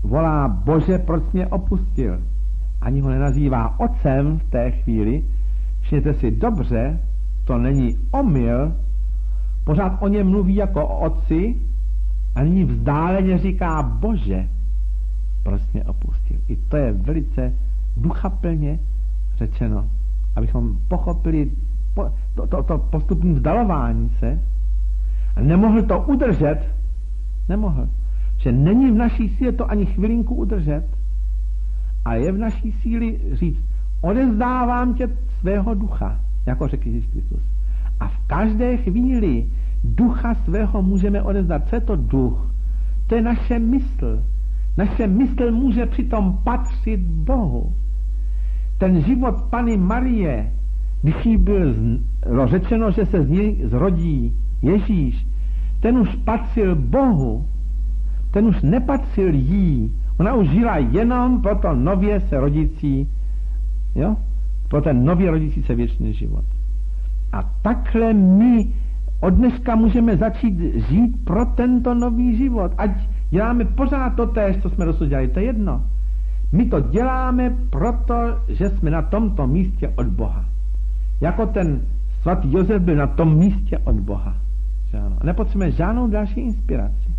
volá: Bože, proč mě opustil? Ani ho nenazývá otcem v té chvíli. Všimněte si dobře, to není omyl, pořád o něm mluví jako o otci a nyní vzdáleně říká: Bože, proč mě opustil? I to je velice duchaplně řečeno, abychom pochopili to postupné vzdalování se. A nemohl to udržet, nemohl. Že není v naší síle to ani chvilinku udržet, a je v naší síli říct: odevzdávám tě svého ducha, jako řekl Ježíš Kristus. A v každé chvíli ducha svého můžeme odevzdat. Co je to duch? To je naše mysl. Naše mysl může přitom patřit Bohu. Ten život Panny Marie, když jí bylo řečeno, že se z ní zrodí Ježíš, ten už patřil Bohu, ten už nepatřil jí. Ona už žila jenom pro to nově se rodící, jo? Pro ten nově rodící se věčný život. A takhle my od dneška můžeme začít žít pro tento nový život. Ať děláme pořád to též, co jsme dosud dělali, to je jedno. My to děláme proto, že jsme na tomto místě od Boha. Jako ten svatý Josef byl na tom místě od Boha. Nepotřebujeme žádnou další inspiraci.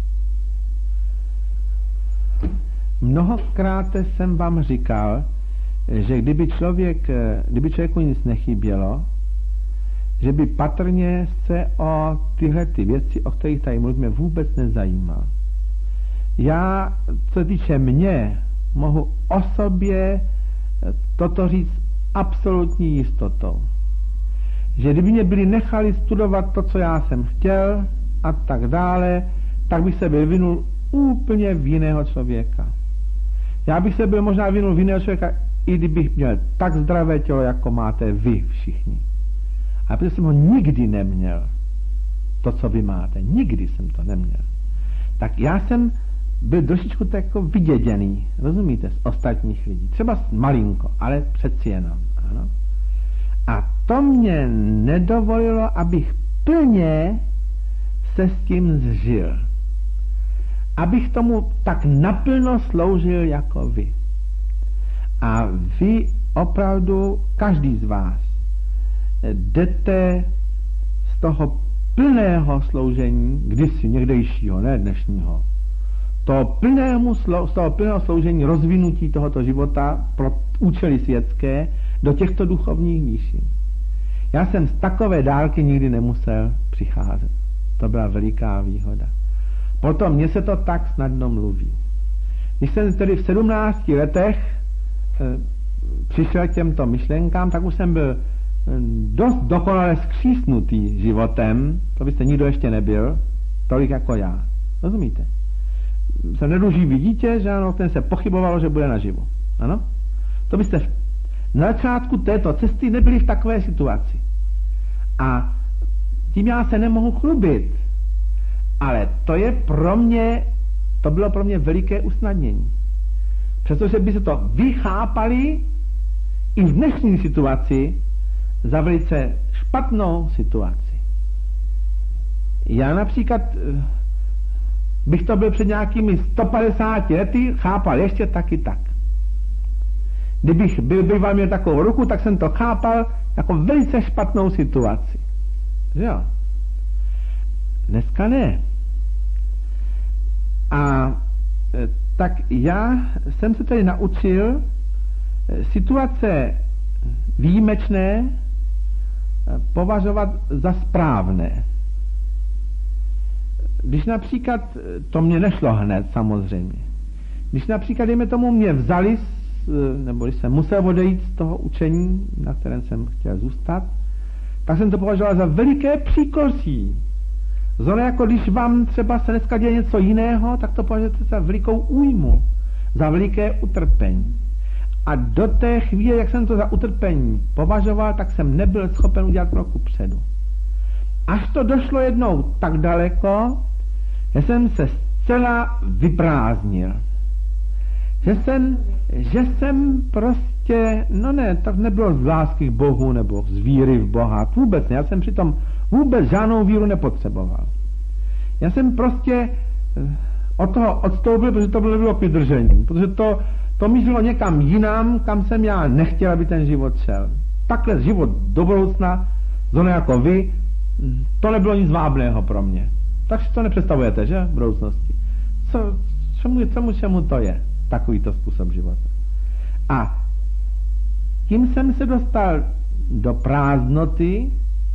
Mnohokrát jsem vám říkal, že kdyby člověku nic nechybělo, že by patrně se o tyhle ty věci, o kterých tady mluvíme, vůbec nezajímal. Já, co se týče mě, mohu o sobě toto říct absolutní jistotou. Že kdyby mě byli nechali studovat to, co já jsem chtěl a tak dále, tak bych se byl vyvinul úplně v jiného člověka. Já bych se byl možná vyvinul v jiného člověka, i kdybych měl tak zdravé tělo, jako máte vy všichni. A protože jsem ho nikdy neměl, to, co vy máte, nikdy jsem to neměl, tak já jsem byl trošičku tak jako vyděděný, rozumíte, z ostatních lidí. Třeba malinko, ale přeci jenom. Ano. A to mě nedovolilo, abych plně se s tím zžil. Abych tomu tak naplno sloužil jako vy. A vy opravdu, každý z vás, jdete z toho plného sloužení, kdysi někdejšího, ne dnešního, z toho plného sloužení rozvinutí tohoto života pro účely světské do těchto duchovních výšin. Já jsem z takové dálky nikdy nemusel přicházet. To byla veliká výhoda. Proto mně se to tak snadno mluví. Když jsem tedy v 17 letech přišel k těmto myšlenkám, tak už jsem byl dost dokonale skřísnutý životem, to byste nikdo ještě nebyl, tolik jako já. Rozumíte? Jsem neduživý dítě, že ano, ten se pochybovalo, že bude naživu. Ano? To byste na začátku této cesty nebyli v takové situaci. A tím já se nemohu chlubit. Ale to bylo pro mě veliké usnadnění. Přestože by se to vychápali i v dnešní situaci za velice špatnou situaci. Já například bych to byl před nějakými 150 lety chápal ještě taky tak. Kdybych býval měl takovou ruku, tak jsem to chápal jako velice špatnou situaci. Že jo? Dneska ne. A tak já jsem se tady naučil situace výjimečné považovat za správné. Když například, to mě nešlo hned samozřejmě, když například, dejme tomu, mě vzali, nebo když jsem musel odejít z toho učení, na kterém jsem chtěl zůstat, tak jsem to považoval za veliké příkoří. Zrovna jako když vám třeba se dneska děje něco jiného, tak to považujete za velikou újmu, za veliké utrpení. A do té chvíle, jak jsem to za utrpení považoval, tak jsem nebyl schopen udělat krok kupředu. Až to došlo jednou tak daleko, že jsem se zcela vyprázdnil. Že jsem prostě, tak nebylo z lásky k Bohu nebo z víry v Boha, vůbec ne. Já jsem přitom vůbec žádnou víru nepotřeboval. Já jsem prostě od toho odstoupil, protože to bylo k vydržení. Protože to mířilo někam jinam, kam jsem já nechtěl, aby ten život šel. Takhle život do budoucna, zóna jako vy, to nebylo nic vábného pro mě. Tak si to nepředstavujete, že? V budoucnosti. Čemu to je? Takovýto způsob života. A tím jsem se dostal do prázdnoty,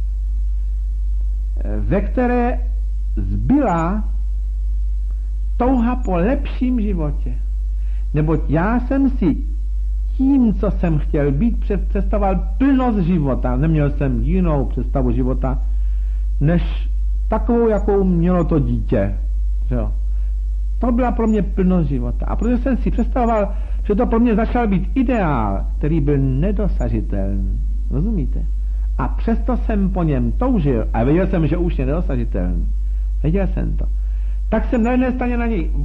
ve které zbyla touha po lepším životě. Neboť já jsem si tím, co jsem chtěl být, představoval plnost života. Neměl jsem jinou představu života, než takovou, jakou mělo to dítě. Jo. To byla pro mě plnost života. A protože jsem si představoval, že to pro mě začal být ideál, který byl nedosažitelný. Rozumíte? A přesto jsem po něm toužil a věděl jsem, že už je nedosažitelný. Věděl jsem to. Tak jsem na jedné straně na něj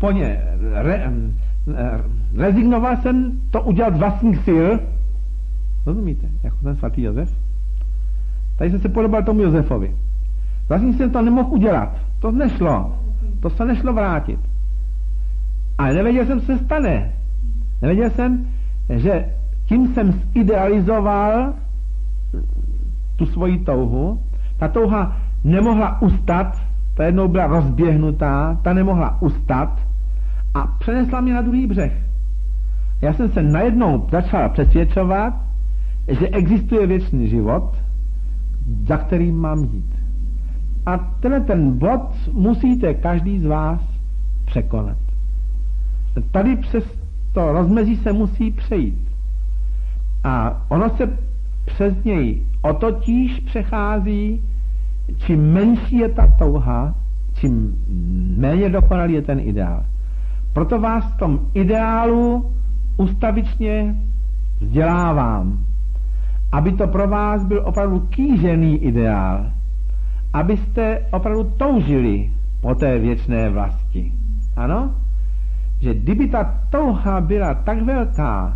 rezignoval jsem to udělat z vlastních sil. Rozumíte? Jako ten svatý Josef. Tady jsem se podobal tomu Josefovi. Vlastně jsem to nemohl udělat. To nešlo. To se nešlo vrátit. Ale nevěděl jsem, co se stane. Nevěděl jsem, že tím jsem zidealizoval tu svoji touhu. Ta touha nemohla ustat, ta jednou byla rozběhnutá, ta nemohla ustat a přenesla mě na druhý břeh. Já jsem se najednou začal přesvědčovat, že existuje věčný život, za kterým mám jít. A ten bod musíte každý z vás překonat. Tady přes to rozmezí se musí přejít. A ono se přes něj o totiž přechází, čím menší je ta touha, čím méně dokonalý je ten ideál. Proto vás v tom ideálu ustavičně vzdělávám, aby to pro vás byl opravdu kýžený ideál, abyste opravdu toužili po té věčné vlasti. Ano? Že kdyby ta touha byla tak velká,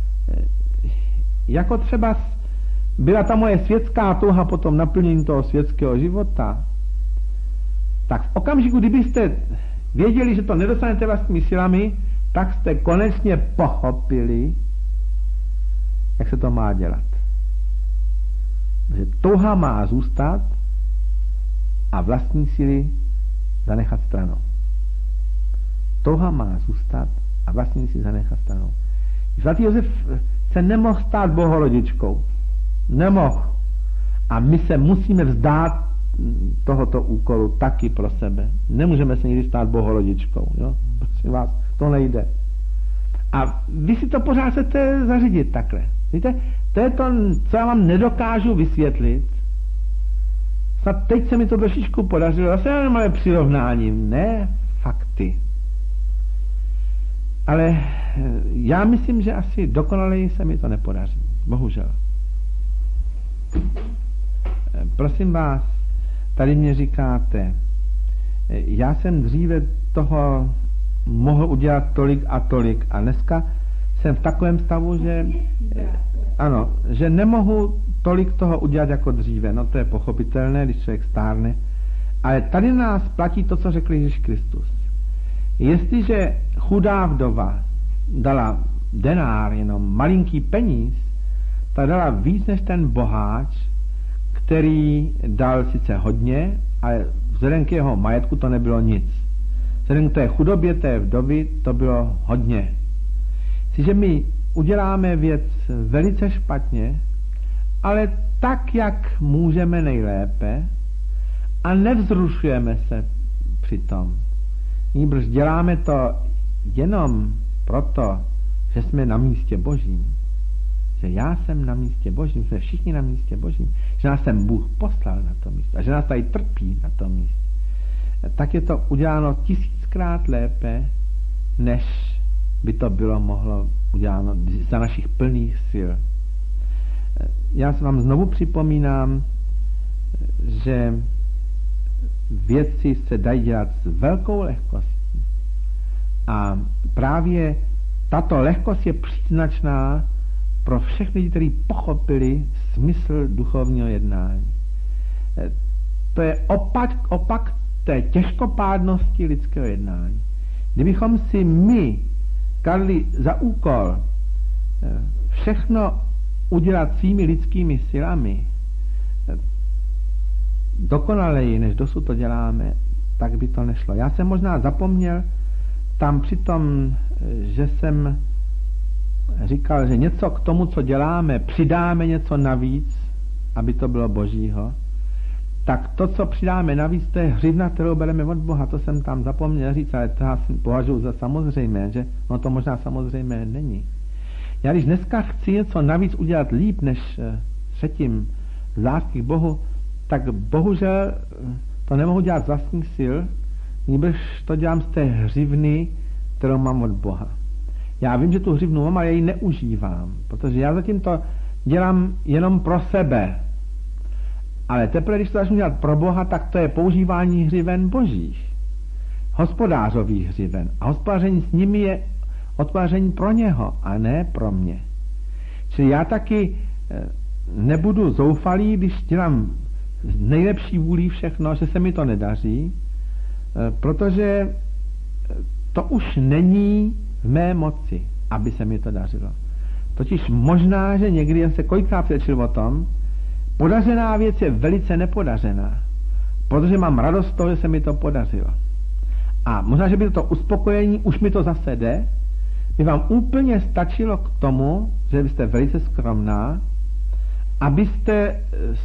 jako třeba byla ta moje světská touha po tom naplnění toho světského života, tak v okamžiku, kdybyste věděli, že to nedostanete vlastními silami, tak jste konečně pochopili, jak se to má dělat. Že touha má zůstat a vlastní síly zanechat stranou. Touha má zůstat a vlastní síly zanechat stranou. Svatý Josef se nemohl stát bohorodičkou. Nemohl. A my se musíme vzdát tohoto úkolu taky pro sebe. Nemůžeme se nikdy stát bohorodičkou. Jo? Prosím vás, to nejde. A vy si to pořád chcete zařídit takhle. Víte, to je to, co já vám nedokážu vysvětlit. Snad teď se mi to trošičku podařilo. Zase já nemám přirovnáním, ne fakty. Ale já myslím, že asi dokonaleji se mi to nepodaří. Bohužel. Prosím vás, tady mě říkáte, já jsem dříve toho mohl udělat tolik a tolik a dneska jsem v takovém stavu, že ano, že nemohu tolik toho udělat jako dříve. No to je pochopitelné, když člověk stárne. Ale tady nás platí to, co řekl Ježíš Kristus. Jestliže chudá vdova dala denár, jenom malinký peníz, tak dala víc než ten boháč, který dal sice hodně, ale vzhledem k jeho majetku to nebylo nic. Vzhledem k té chudobě té vdovy to bylo hodně. Jestliže my uděláme věc velice špatně, ale tak, jak můžeme nejlépe a nevzrušujeme se přitom. Nýbrž děláme to jenom proto, že jsme na místě Božím. Že já jsem na místě Božím, jsme všichni na místě Božím, že nás sem Bůh poslal na to místo a že nás tady trpí na tom místě. Tak je to uděláno 1000krát lépe, než by to bylo mohlo uděláno za našich plných sil. Já se vám znovu připomínám, že věci se dají dělat s velkou lehkostí. A právě tato lehkost je příznačná pro všechny lidi, kteří pochopili smysl duchovního jednání. To je opak té těžkopádnosti lidského jednání. Kdybychom si my kladli za úkol všechno udělat svými lidskými silami dokonaleji, než dosud to děláme, tak by to nešlo. Já jsem možná zapomněl tam přitom, že jsem říkal, že něco k tomu, co děláme, přidáme něco navíc, aby to bylo božího. Tak to, co přidáme navíc, to je hřivna, kterou bereme od Boha. To jsem tam zapomněl říct, ale to já považuji za samozřejmé, že no to možná samozřejmé není. Já když dneska chci něco navíc udělat líp, než předtím z lásky k Bohu, tak bohužel to nemohu dělat z vlastních sil, nýbrž to dělám z té hřivny, kterou mám od Boha. Já vím, že tu hřivnu mám, ale já ji neužívám, protože já zatím to dělám jenom pro sebe. Ale teprve, když to začnu dělat pro Boha, tak to je používání hřiven božích. Hospodářových hřiven. A hospodaření s nimi je hospodaření pro něho, a ne pro mě. Čili já taky nebudu zoufalý, když dělám z nejlepší vůlí všechno, že se mi to nedaří, protože to už není v mé moci, aby se mi to dařilo. Totiž možná, že někdy jen se kolikrát přečil o tom, podařená věc je velice nepodařená, protože mám radost z toho, že se mi to podařilo. A možná, že by to uspokojení, už mi to zase jde, by vám úplně stačilo k tomu, že byste velice skromná, abyste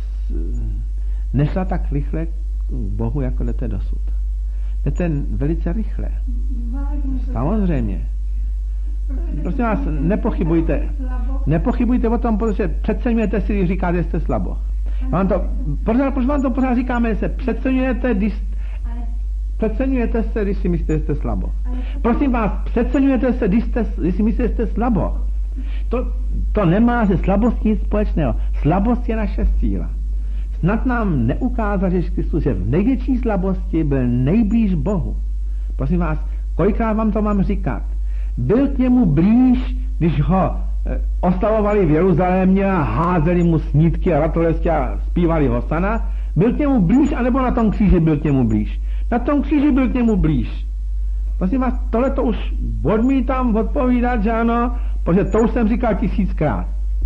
nešla tak rychle k Bohu, jako jdete dosud. Jdete velice rychle. Samozřejmě. Prosím vás, nepochybujte o tom, protože přeceňujete si, když říkáte, že jste slabo. Proč vám to pořád říkáme, že se přeceňujete, když si myslíte, že jste slabo. Prosím vás, přeceňujete se, když si myslíte, že jste slabo. To nemá se slabostí nic společného. Slabost je naše síla. Snad nám neukázal Ježíš Kristus, že v největší slabosti byl nejblíž Bohu. Prosím vás, kolikrát vám to mám říkat? Byl k němu blíž, když ho oslavovali v Jeruzalémě a házeli mu snídky a ratolesti a zpívali Hosana. Byl k němu blíž, anebo na tom kříži byl k němu blíž? Na tom kříži byl k němu blíž. Prosím vás, tohle to už odmítám odpovídat, že ano, protože to už jsem říkal 1000krát.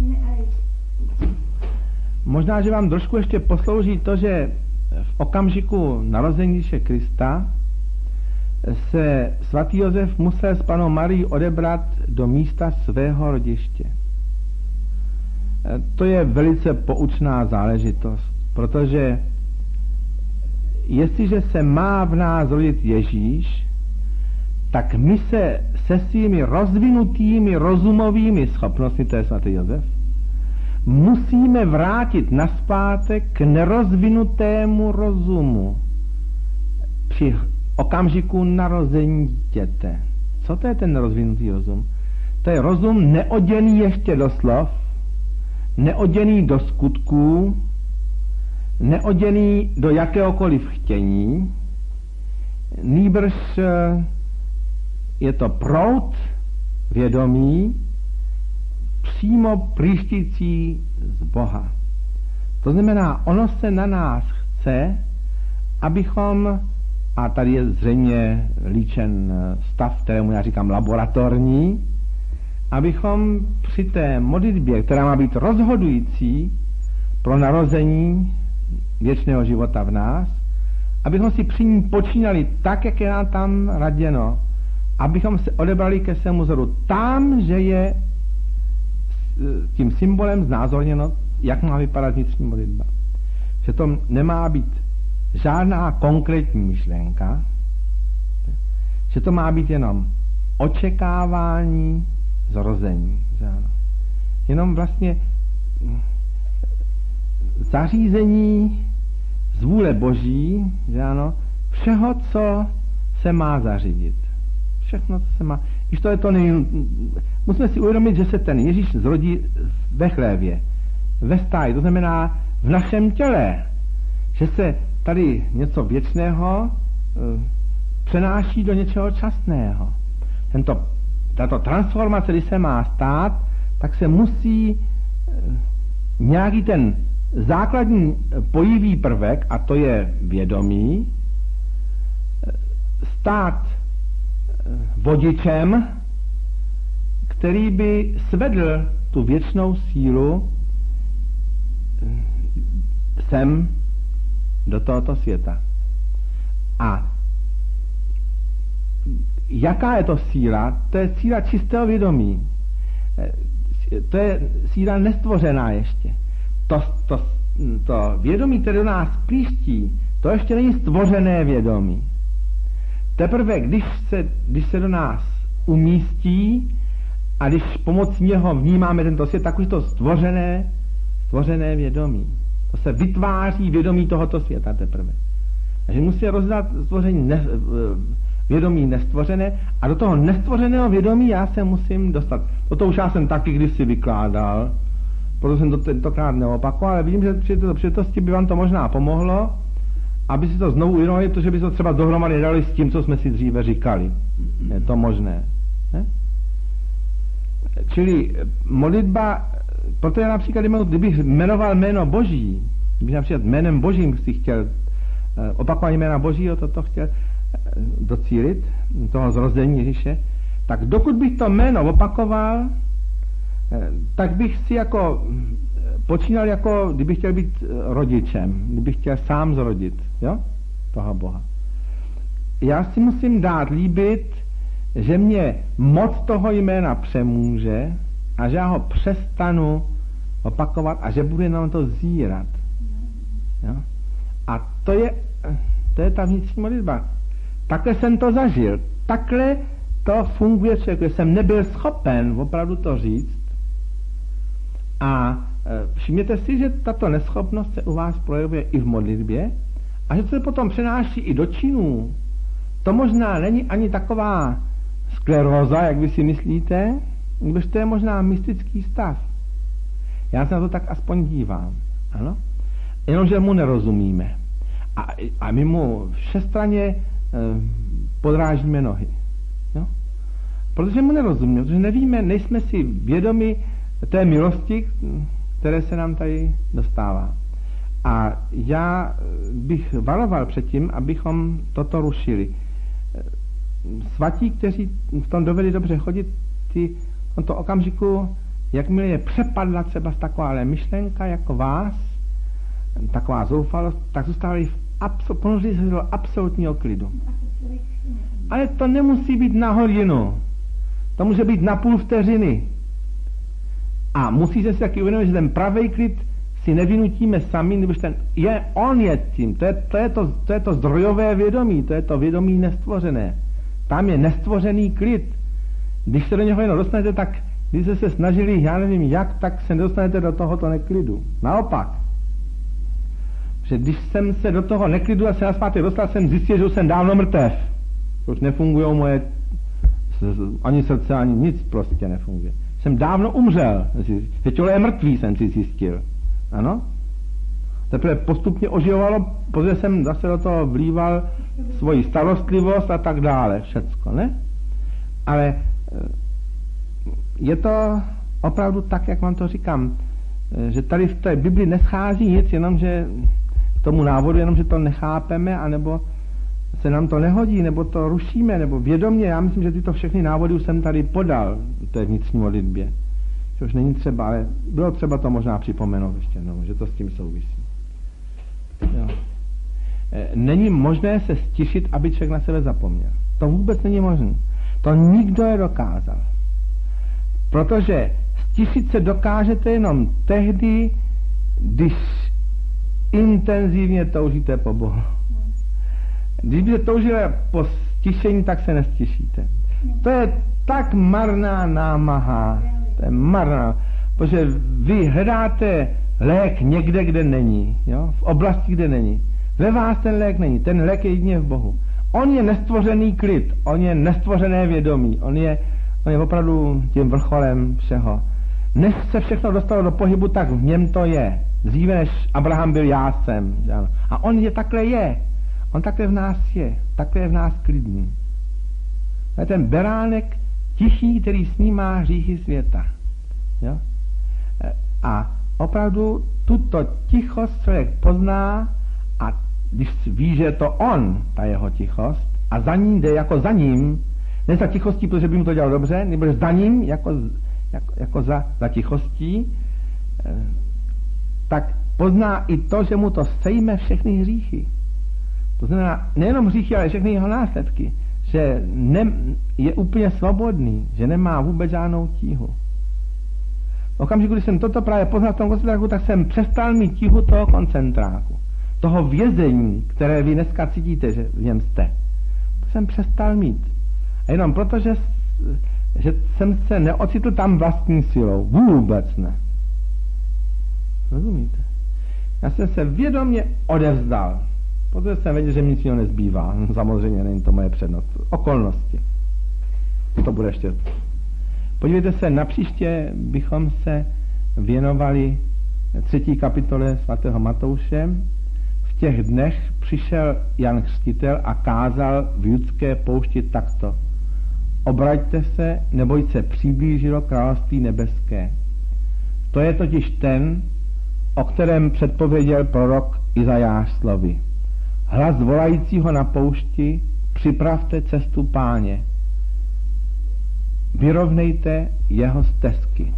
Možná, že vám trošku ještě poslouží to, že v okamžiku narození Ježíše Krista se svatý Josef musel s panou Marií odebrat do místa svého rodiště. To je velice poučná záležitost, protože jestliže se má v nás rodit Ježíš, tak my se svými rozvinutými rozumovými schopnostmi, to je svatý Josef, musíme vrátit nazpátek k nerozvinutému rozumu při okamžiku narození dítěte. Co to je ten nerozvinutý rozum? To je rozum neoděný ještě do slov, neoděný do skutků, neoděný do jakéhokoliv chtění, nýbrž je to proud vědomí, přímo příštící z Boha. To znamená, ono se na nás chce, abychom, a tady je zřejmě líčen stav, kterému já říkám laboratorní, abychom při té modlitbě, která má být rozhodující pro narození věčného života v nás, abychom si při ní počínali tak, jak je nám tam raděno, abychom se odebrali ke svému vzoru tam, že je tím symbolem znázorněno, jak má vypadat vnitřní modlitba. Že to nemá být žádná konkrétní myšlenka, že to má být jenom očekávání zrození. Jenom vlastně zařízení z vůle Boží, že ano, všeho, co se má zařídit. Všechno, co se má. Když to je to musíme si uvědomit, že se ten Ježíš zrodí ve chlévě, ve stáji, to znamená v našem těle, že se tady něco věčného přenáší do něčeho časného. Tato transformace, když se má stát, tak se musí nějaký ten základní pojivý prvek, a to je vědomí, stát vodičem, který by svedl tu věčnou sílu sem do tohoto světa. A jaká je to síla? To je síla čistého vědomí. To je síla nestvořená ještě. To vědomí, které do nás příští, to ještě není stvořené vědomí. Teprve, když se do nás umístí a když pomocí něho vnímáme tento svět, tak už to stvořené vědomí. To se vytváří vědomí tohoto světa teprve. Takže musí rozdat stvoření vědomí nestvořené a do toho nestvořeného vědomí já se musím dostat. Toto už já jsem taky kdysi vykládal, proto jsem to tentokrát neopakoval, ale vidím, že při této příležitosti by vám to možná pomohlo, aby si to znovu uvědomili, protože by se to třeba dohromady dali s tím, co jsme si dříve říkali. Je to možné. Ne? Čili modlitba, proto já například, kdybych jmenoval jméno Boží, kdybych například jménem Božím si chtěl opakování jména Božího, toto chtěl docílit, toho zrození Ježíše, tak dokud bych to jméno opakoval, tak bych si jako počínal jako, kdybych chtěl být rodičem, kdybych chtěl sám zrodit, jo, toho Boha. Já si musím dát líbit, že mě moc toho jména přemůže a že já ho přestanu opakovat a že budu jenom to zírat. Jo? A to je ta vnitřní modlitba. Takhle jsem to zažil. Takhle to funguje člověk. Jsem nebyl schopen opravdu to říct. A všimněte si, že tato neschopnost se u vás projevuje i v modlitbě a že se potom přenáší i do činů. To možná není ani taková skleróza, jak vy si myslíte, když to je možná mystický stav. Já se na to tak aspoň dívám. Ano? Jenomže mu nerozumíme. A my mu všestranně podrážíme nohy. Jo? Protože mu nerozumíme, protože nevíme, nejsme si vědomi té milosti, které se nám tady dostává. A já bych varoval před tím, abychom toto rušili. Svatí, kteří v tom dovedli dobře chodit, v tomto okamžiku, jakmile je přepadla třeba taková myšlenka jako vás, taková zoufalost, tak zůstávali ponořili se do absolutního klidu. Ale to nemusí být na hodinu. To může být na půl vteřiny. A musíte si taky uvědomit, že ten pravý klid si nevynutíme sami, nebo on je tím. To je to zdrojové vědomí, to je to vědomí nestvořené. Tam je nestvořený klid. Když se do něho jenom dostanete, tak když jste se snažili, já nevím jak, tak se nedostanete do tohoto neklidu. Naopak. Že když jsem se do toho neklidu a se naspátek dostal, jsem zjistil, že už jsem dávno mrtev. Už nefungují moje ani srdce, ani nic prostě nefunguje. Jsem dávno umřel. Že tělo je mrtvý, jsem si zjistil. Ano? Teprve postupně oživovalo, protože jsem zase do toho vlíval svoji starostlivost a tak dále. Všecko, ne? Ale je to opravdu tak, jak vám to říkám, že tady v té Bibli neschází nic, jenomže tomu návodu, jenomže to nechápeme, anebo se nám to nehodí, nebo to rušíme, nebo vědomě. Já myslím, že tyto všechny návody už jsem tady podal v té vnitřní modlitbě. Že už není třeba, ale bylo třeba to možná připomenout ještě, no, že to s tím souvisí. Jo. Není možné se stišit, aby člověk na sebe zapomněl. To vůbec není možné. To nikdo nedokázal. Protože stišit se dokážete jenom tehdy, když intenzivně toužíte po Bohu. Když byste toužili po stišení, tak se nestišíte. To je tak marná námaha. To je marná. Protože vy hledáte lék někde, kde není. Jo? V oblasti, kde není. Ve vás ten lék není. Ten lék je jedině v Bohu. On je nestvořený klid. On je nestvořené vědomí. On je opravdu tím vrcholem všeho. Než se všechno dostalo do pohybu, tak v něm to je. Dříve než Abraham byl já jsem. A on je takhle je. On takhle v nás je. Takhle je v nás klidný. To je ten beránek tichý, který snímá hříchy světa. Jo? A opravdu tuto tichost člověk pozná a když ví, že je to on, ta jeho tichost, a za ním jde jako za ním, Ne za tichostí, protože by mu to dělal dobře, nebo za ním, jako za tichostí, tak pozná i to, že mu to sejme všechny hříchy. To znamená nejenom hříchy, ale všechny jeho následky. Že je úplně svobodný, že nemá vůbec žádnou tíhu. V okamžiku, když jsem toto právě poznal v tom koncentráku, tak jsem přestal mít tíhu toho koncentráku. Toho vězení, které vy dneska cítíte, že v něm jste. To jsem přestal mít. A jenom proto, že jsem se neocitl tam vlastní silou. Vůbec ne. Rozumíte? Já jsem se vědomě odevzdal. Protože jsem věděl, že mi nic nezbývá. Samozřejmě není to moje přednost. Okolnosti. To bude ještě. Podívejte se, napříště bychom se věnovali 3. kapitole svatého Matouše. V těch dnech přišel Jan Křtitel a kázal v judské poušti takto. Obraťte se, neboť se přiblížilo království nebeské. To je totiž ten, o kterém předpověděl prorok Izajáš slovy. Hlas volajícího na poušti, připravte cestu Páně. Vyrovnejte jeho stezky.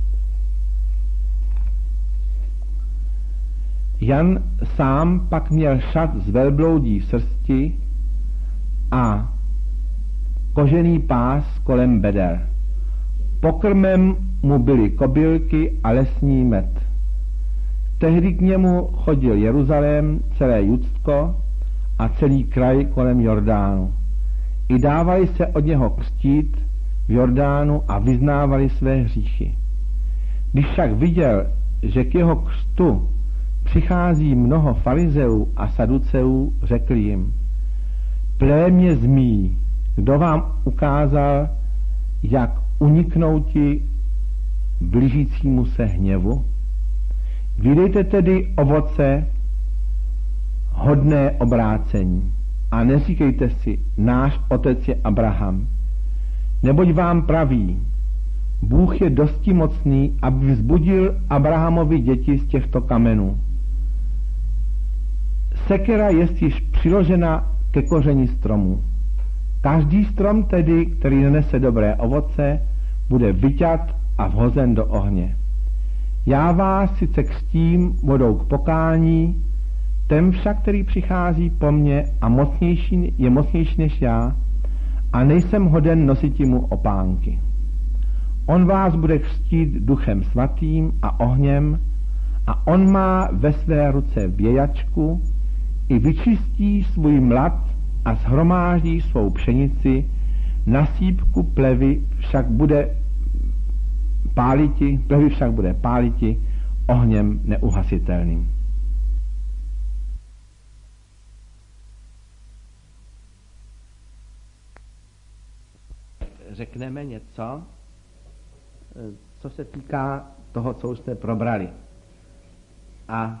Jan sám pak měl šat z velbloudí srsti a kožený pás kolem beder. Pokrmem mu byly kobylky a lesní med. Tehdy k němu chodil Jeruzalém, celé Judsko a celý kraj kolem Jordánu. I dávali se od něho křtít v Jordánu a vyznávali své hříchy. Když však viděl, že k jeho křtu přichází mnoho farizeů a saduceů, řekl jim, plémě zmí, kdo vám ukázal, jak uniknouti blížícímu se hněvu? Vydejte tedy ovoce hodné obrácení a neříkejte si, náš otec je Abraham. Neboť vám praví, Bůh je dosti mocný, aby vzbudil Abrahamovi děti z těchto kamenů. Sekera je již přiložena ke kořeni stromu. Každý strom tedy, který nenese dobré ovoce, bude vyťat a vhozen do ohně. Já vás sice křtím vodou k pokání, ten však, který přichází po mně a je mocnější než já, a nejsem hoden nositi mu opánky. On vás bude křtít duchem svatým a ohněm a on má ve své ruce vějačku i vyčistí svůj mlad a shromáždí svou pšenici, na sýpku plevy však bude páliti ohněm neuhasitelným. Řekneme něco, co se týká toho, co už jsme probrali. A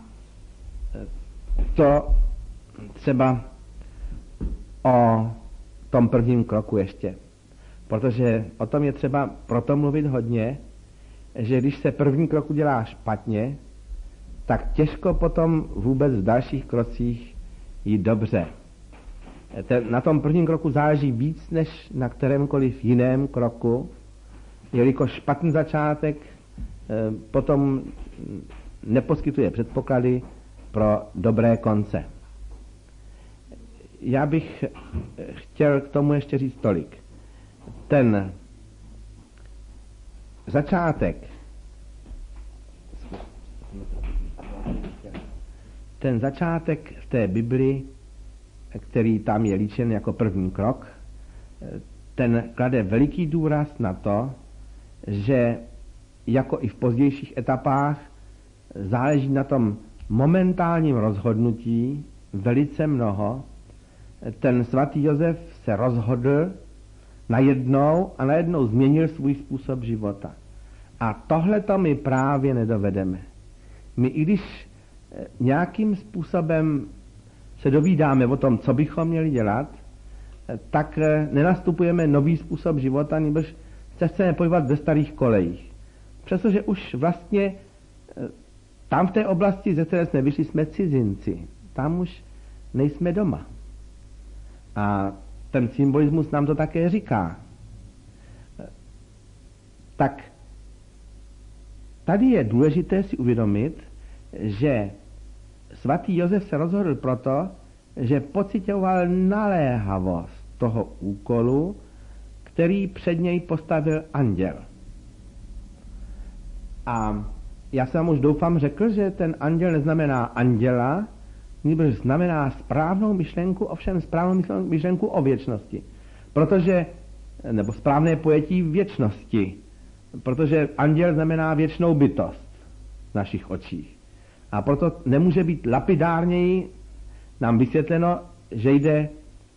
to třeba o tom prvním kroku ještě. Protože o tom je třeba proto mluvit hodně, že když se první krok udělá špatně, tak těžko potom vůbec v dalších krocích jít dobře. Na tom prvním kroku záleží víc než na kterémkoliv jiném kroku, jelikož špatný začátek potom neposkytuje předpoklady pro dobré konce. Já bych chtěl k tomu ještě říct tolik. Ten začátek v té Bibli, který tam je líčen jako první krok, ten klade veliký důraz na to, že jako i v pozdějších etapách záleží na tom momentálním rozhodnutí velice mnoho. Ten svatý Josef se rozhodl najednou změnil svůj způsob života. A tohleto my právě nedovedeme. My i když nějakým způsobem se dovídáme o tom, co bychom měli dělat, tak nenastupujeme nový způsob života, nebož se chceme pohybovat ve starých kolejích. Přestože už vlastně tam v té oblasti, ze které jsme vyšli, jsme cizinci. Tam už nejsme doma. A ten symbolismus nám to také říká. Tak tady je důležité si uvědomit, že svatý Josef se rozhodl proto, že pocitoval naléhavost toho úkolu, který před něj postavil anděl. A já jsem vám už doufám řekl, že ten anděl neznamená anděla, nýbrž znamená správnou myšlenku, ovšem správnou myšlenku o věčnosti. Protože, nebo správné pojetí věčnosti, protože anděl znamená věčnou bytost v našich očích. A proto nemůže být lapidárněji nám vysvětleno, že jde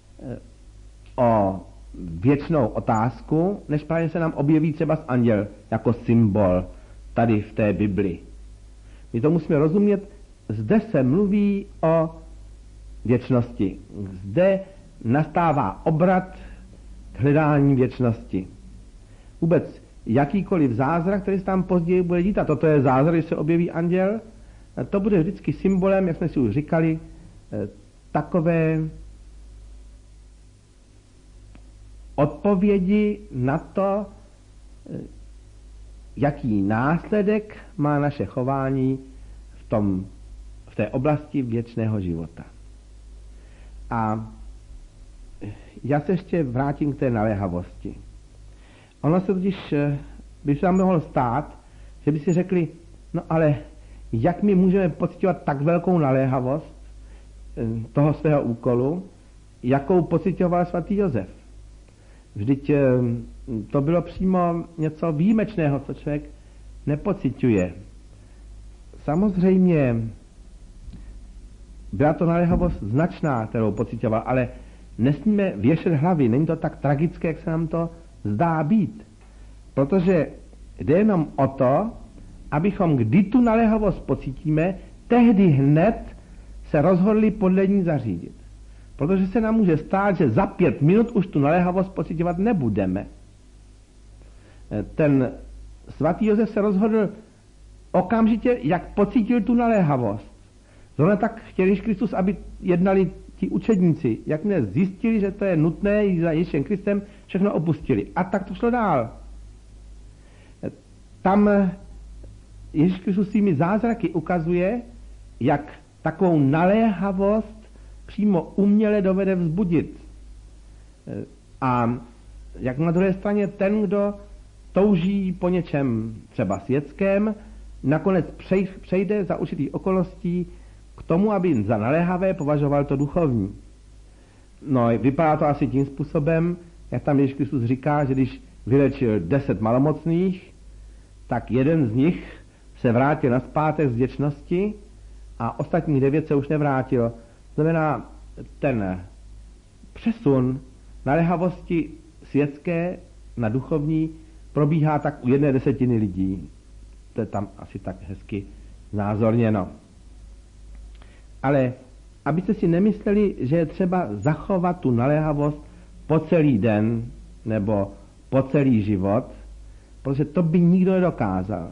o věčnou otázku, než právě se nám objeví třeba anděl jako symbol tady v té Bibli. My to musíme rozumět, zde se mluví o věčnosti. Zde nastává obrat k hledání věčnosti. Vůbec jakýkoliv zázrak, který se tam později bude dít, a toto je zázrak, když se objeví anděl, to bude vždycky symbolem, jak jsme si už říkali, takové odpovědi na to, jaký následek má naše chování v té oblasti věčného života. A já se ještě vrátím k té naléhavosti. Ono se totiž, by se nám mohlo stát, že by si řekli, no ale jak my můžeme pociťovat tak velkou naléhavost toho svého úkolu, jakou pocitoval svatý Josef. Vždyť to bylo přímo něco výjimečného, co člověk nepociťuje. Samozřejmě byla to naléhavost značná, kterou pocitoval, ale nesmíme věšet hlavy, není to tak tragické, jak se nám to zdá být. Protože jde jenom o to, abychom, kdy tu naléhavost pocítíme, tehdy hned se rozhodli podle ní zařídit. Protože se nám může stát, že za 5 minut už tu naléhavost pocitovat nebudeme. Ten svatý Josef se rozhodl okamžitě, jak pocítil tu naléhavost. Zrovna tak chtěl Ježíš Kristus, aby jednali ti učedníci. Jakmile zjistili, že to je nutné jít za Ježíšem Kristem, všechno opustili. A tak to šlo dál. Tam Ježíš Kristus svými zázraky ukazuje, jak takovou naléhavost přímo uměle dovede vzbudit. A jak na druhé straně ten, kdo touží po něčem třeba světském, nakonec přejde za určitých okolností k tomu, aby za naléhavé považoval to duchovní. No, vypadá to asi tím způsobem, jak tam Ježíš Kristus říká, že když vylečil 10 malomocných, tak jeden z nich se vrátil nazpátek z vděčnosti a ostatních 9 se už nevrátil. Znamená, ten přesun naléhavosti světské na duchovní probíhá tak u 1/10 lidí. To je tam asi tak hezky znázorněno. Ale abyste si nemysleli, že je třeba zachovat tu naléhavost po celý den nebo po celý život, protože to by nikdo nedokázal.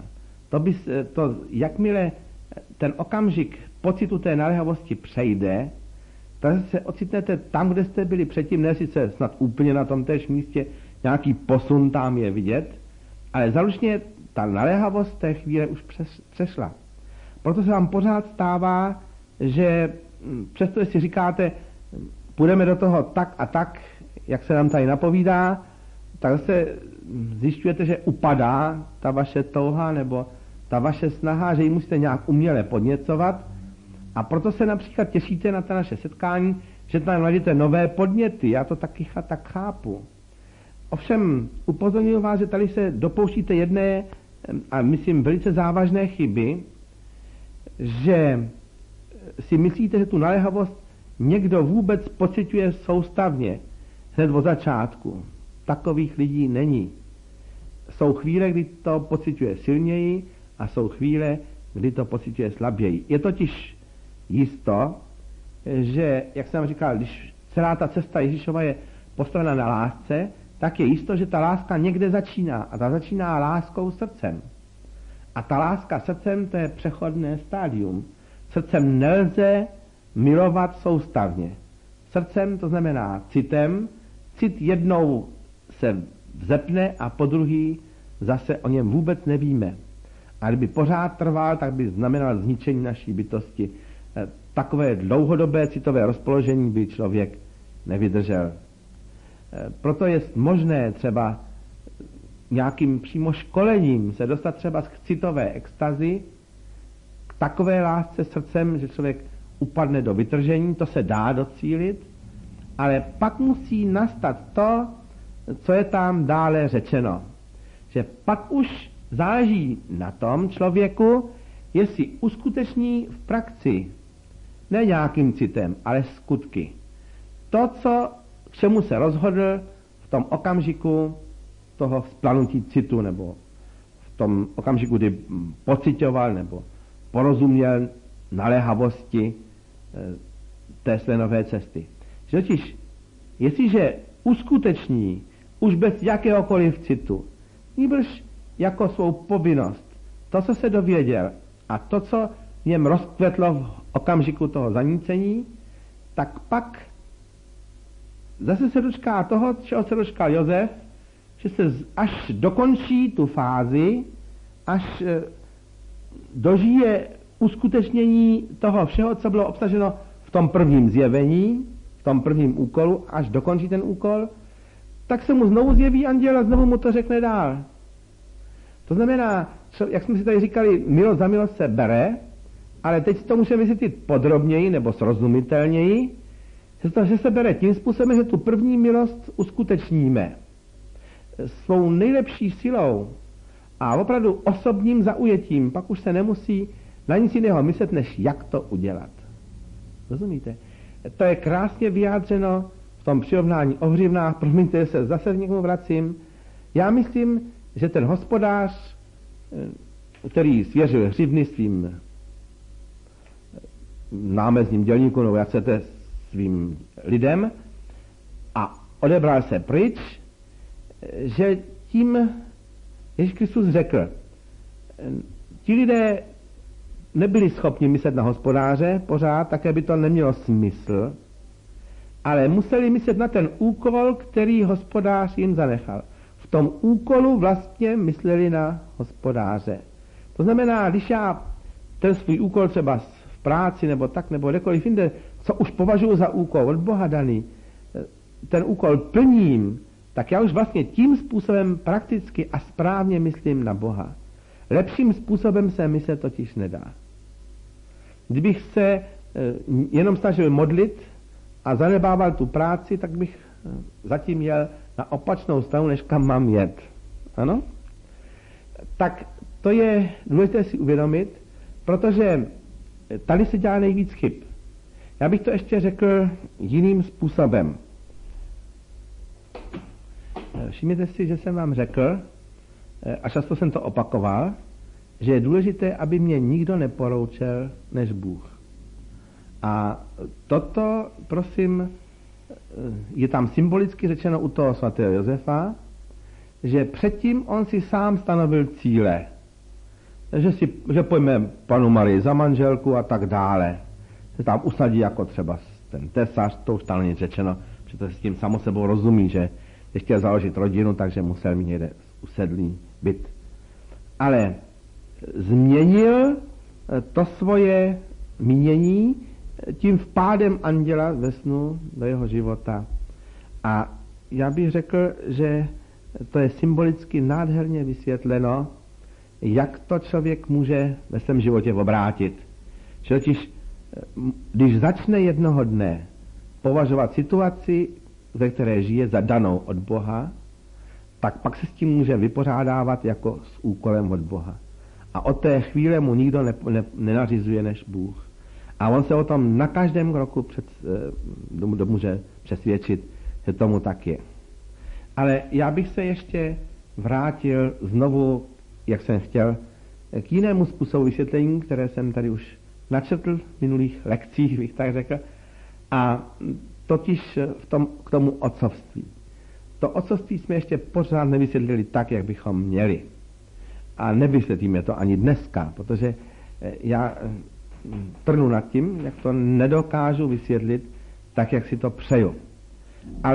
Jakmile ten okamžik pocitu té naléhavosti přejde, tak se ocitnete tam, kde jste byli předtím, ne sice snad úplně na tom též místě, nějaký posun tam je vidět, ale zaručně ta naléhavost té chvíle už přešla. Proto se vám pořád stává, že přesto, jestli říkáte, půjdeme do toho tak a tak, jak se nám tady napovídá, tak se zjišťujete, že upadá ta vaše touha nebo ta vaše snaha, že ji musíte nějak uměle podněcovat, a proto se například těšíte na ta naše setkání, že tam najdete nové podněty. Já to taky tak chápu. Ovšem upozorňuji vás, že tady se dopouštíte jedné, a myslím velice závažné chyby, že si myslíte, že tu naléhavost někdo vůbec pociťuje soustavně, hned od začátku. Takových lidí není. Jsou chvíle, kdy to pociťuje silněji a jsou chvíle, kdy to pociťuje slaběji. Je totiž jisto, že, jak jsem říkal, když celá ta cesta Ježíšova je postavena na lásce, tak je jisto, že ta láska někde začíná. A ta začíná láskou srdcem. A ta láska srdcem, to je přechodné stádium. Srdcem nelze milovat soustavně. Srdcem, to znamená citem, cit jednou se vzepne a po druhý zase o něm vůbec nevíme. A kdyby pořád trval, tak by znamenal zničení naší bytosti. Takové dlouhodobé citové rozpoložení by člověk nevydržel. Proto je možné třeba nějakým přímo školením se dostat třeba k citové extazi, k takové lásce srdcem, že člověk upadne do vytržení, to se dá docílit, ale pak musí nastat to, co je tam dále řečeno. Že pak už záleží na tom člověku, jestli uskuteční v praxi, ne nějakým citem, ale skutky. To, k čemu se rozhodl v tom okamžiku toho vzplanutí citu, nebo v tom okamžiku, kdy pocitoval nebo porozuměl naléhavosti té své nové cesty. Že totiž, jestliže uskuteční už bez jakéhokoliv citu, nýbrž jako svou povinnost, to, co se dověděl a to, co v něm rozkvetlo v okamžiku toho zanícení, tak pak zase se dočká toho, čeho se dočkal Josef, že se až dokončí tu fázi, až dožije uskutečnění toho všeho, co bylo obsaženo v tom prvním zjevení, v tom prvním úkolu, až dokončí ten úkol, tak se mu znovu zjeví anděl a znovu mu to řekne dál. To znamená, jak jsme si tady říkali, milost za milost se bere, ale teď to můžeme vysvětlit podrobněji nebo srozumitelněji, že se bere tím způsobem, že tu první milost uskutečníme svou nejlepší silou a opravdu osobním zaujetím, pak už se nemusí na nic jiného myslet, než jak to udělat. Rozumíte? To je krásně vyjádřeno v tom přirovnání o hřivnách, promiňte, se zase k někomu vracím. Já myslím, že ten hospodář, který svěřil hřivny svým námezním dělníkům, nebo jak chcete, svým lidem a odebral se pryč, že tím Ježíš Kristus řekl, ti lidé nebyli schopni myslet na hospodáře pořád, také by to nemělo smysl, ale museli myslet na ten úkol, který hospodář jim zanechal. V tom úkolu vlastně mysleli na hospodáře. To znamená, když já ten svůj úkol třeba v práci nebo tak, nebo kdekoliv jinde, co už považuji za úkol od Boha daný, ten úkol plním, tak já už vlastně tím způsobem prakticky a správně myslím na Boha. Lepším způsobem se myslet totiž nedá. Kdybych se jenom snažil modlit a zanedbával tu práci, tak bych zatím jel na opačnou stranu, než kam mám jet. Ano? Tak to je důležité si uvědomit, protože tady se dělá nejvíc chyb. Já bych to ještě řekl jiným způsobem. Všimněte si, že jsem vám řekl, a často jsem to opakoval, že je důležité, aby mě nikdo neporoučel než Bůh. A toto, prosím, je tam symbolicky řečeno u toho svatého Josefa, že předtím on si sám stanovil cíle. Že pojme panu Marii za manželku a tak dále. Se tam usadí jako třeba ten tesař, to už tam není řečeno, že to s tím samo sebou rozumí, že chtěl založit rodinu, takže musel mít někde usedlý byt. Ale změnil to svoje mínění tím vpádem anděla ve snu do jeho života. A já bych řekl, že to je symbolicky nádherně vysvětleno, jak to člověk může ve svém životě obrátit. Že totiž, když začne jednoho dne považovat situaci, ve které žije, za danou od Boha, tak pak se s tím může vypořádávat jako s úkolem od Boha. A od té chvíle mu nikdo nenařizuje než Bůh. A on se o tom na každém kroku může přesvědčit, že tomu tak je. Ale já bych se ještě vrátil znovu, jak jsem chtěl, k jinému způsobu vysvětlení, které jsem tady už načetl v minulých lekcích, bych tak řekl, a totiž k tomu otcovství. To otcovství jsme ještě pořád nevysvětlili tak, jak bychom měli. A nevysvětlíme to ani dneska, protože já trnu nad tím, jak to nedokážu vysvětlit tak, jak si to přeju. Ale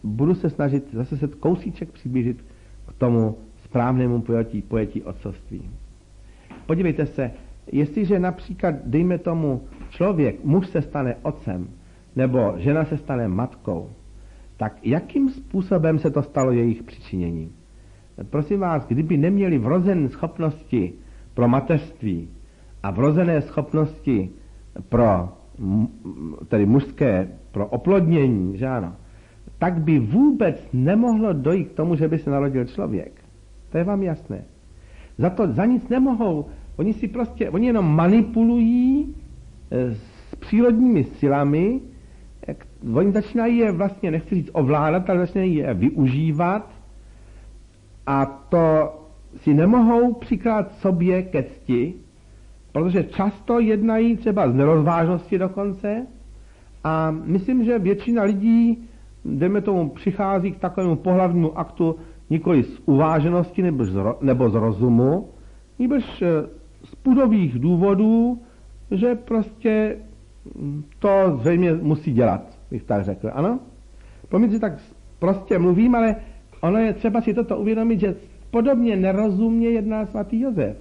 budu se snažit zase se kousíček přiblížit k tomu správnému pojetí otcovství. Podívejte se, jestliže například, dejme tomu, muž se stane otcem, nebo žena se stane matkou, tak jakým způsobem se to stalo jejich přičiněním? Prosím vás, kdyby neměli vrozené schopnosti pro mateřství a vrozené schopnosti pro, tedy mužské, pro oplodnění, že ano, tak by vůbec nemohlo dojít k tomu, že by se narodil člověk. To je vám jasné. Za nic nemohou. Oni jenom manipulují s přírodními silami, oni začínají je vlastně, nechci říct ovládat, ale začínají je využívat a to si nemohou přikrát sobě ke cti, protože často jednají třeba z nerozvážnosti dokonce a myslím, že většina lidí, dejme tomu, přichází k takovému pohlavnímu aktu nikoli z uváženosti nebo z rozumu, nebož z pudových důvodů, že prostě to zřejmě musí dělat, bych tak řekl, ano? Promiňte, že tak prostě mluvím, ale ono je třeba si toto uvědomit, že podobně nerozumně jedná svatý Josef.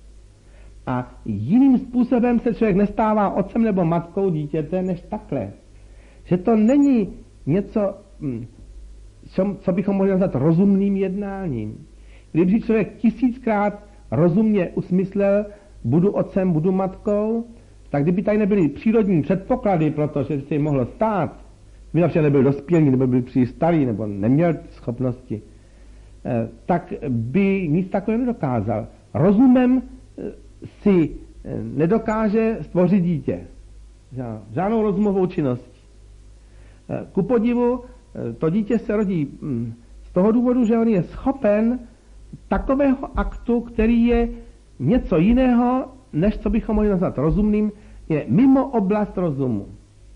A jiným způsobem se člověk nestává otcem nebo matkou dítěte, než takhle. Že to není něco, co bychom mohli nazvat rozumným jednáním. Kdyby člověk 1000krát rozumně usmyslel, budu otcem, budu matkou, tak kdyby tady nebyly přírodní předpoklady, protože se jim mohlo stát, kdyby například nebyl dospělý, nebo byl příliš starý, nebo neměl schopnosti, tak by nic takového nedokázal. Rozumem si nedokáže stvořit dítě. Žádnou rozumovou činností. Ku podivu, to dítě se rodí z toho důvodu, že on je schopen takového aktu, který je něco jiného, než co bychom mohli nazvat rozumným, je mimo oblast rozumu.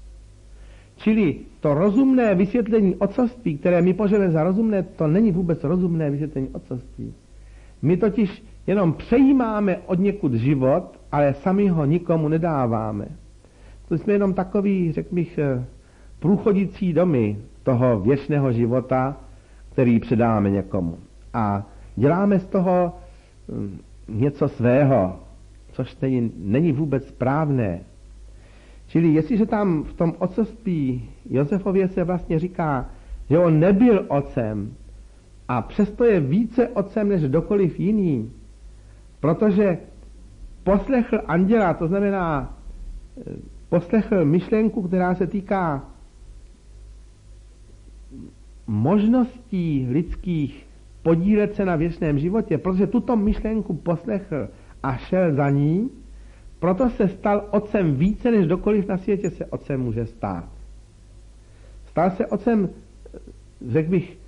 Čili to rozumné vysvětlení otcovství, které my považujeme za rozumné, to není vůbec rozumné vysvětlení otcovství. My totiž jenom přejímáme od někud život, ale sami ho nikomu nedáváme. To jsme jenom takový, řekl bych, průchodící domy toho věčného života, který předáme někomu. A děláme z toho něco svého, což není vůbec správné. Čili jestliže tam v tom otcovství Josefově se vlastně říká, že on nebyl otcem a přesto je více otcem než kdokoliv jiný, protože poslechl anděla, to znamená poslechl myšlenku, která se týká možností lidských podílet se na věčném životě, protože tuto myšlenku poslechl a šel za ní, proto se stal otcem více, než kdokoliv na světě se otcem může stát. Stal se otcem, řekl bych,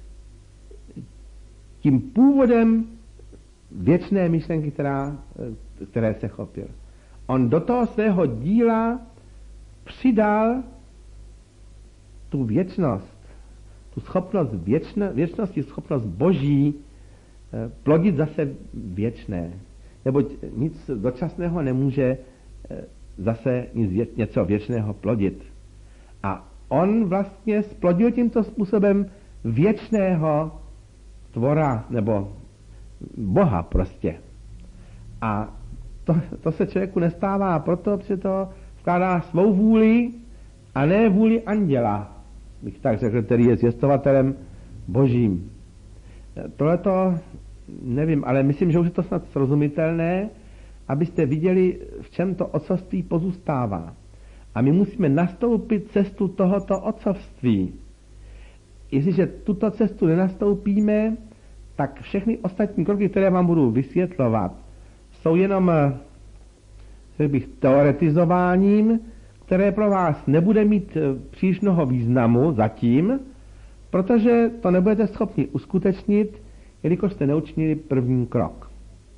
tím původem věčné myšlenky, které se chopil. On do toho svého díla přidal tu věčnost, tu schopnost věčnosti, schopnost Boží plodit zase věčné. Neboť nic dočasného nemůže zase něco věčného plodit. A on vlastně splodil tímto způsobem věčného tvora, nebo Boha prostě. A to se člověku nestává proto, protože to vkládá svou vůli a ne vůli anděla, bych tak řekl, který je zvěstovatelem Božím. Tohleto nevím, ale myslím, že už je to snad srozumitelné, abyste viděli, v čem to otcovství pozůstává. A my musíme nastoupit cestu tohoto otcovství. Jestliže tuto cestu nenastoupíme, tak všechny ostatní kroky, které vám budu vysvětlovat, jsou jenom, řekl bych, teoretizováním, které pro vás nebude mít příliš mnoho významu zatím, protože to nebudete schopni uskutečnit, jelikož jste neučinili první krok.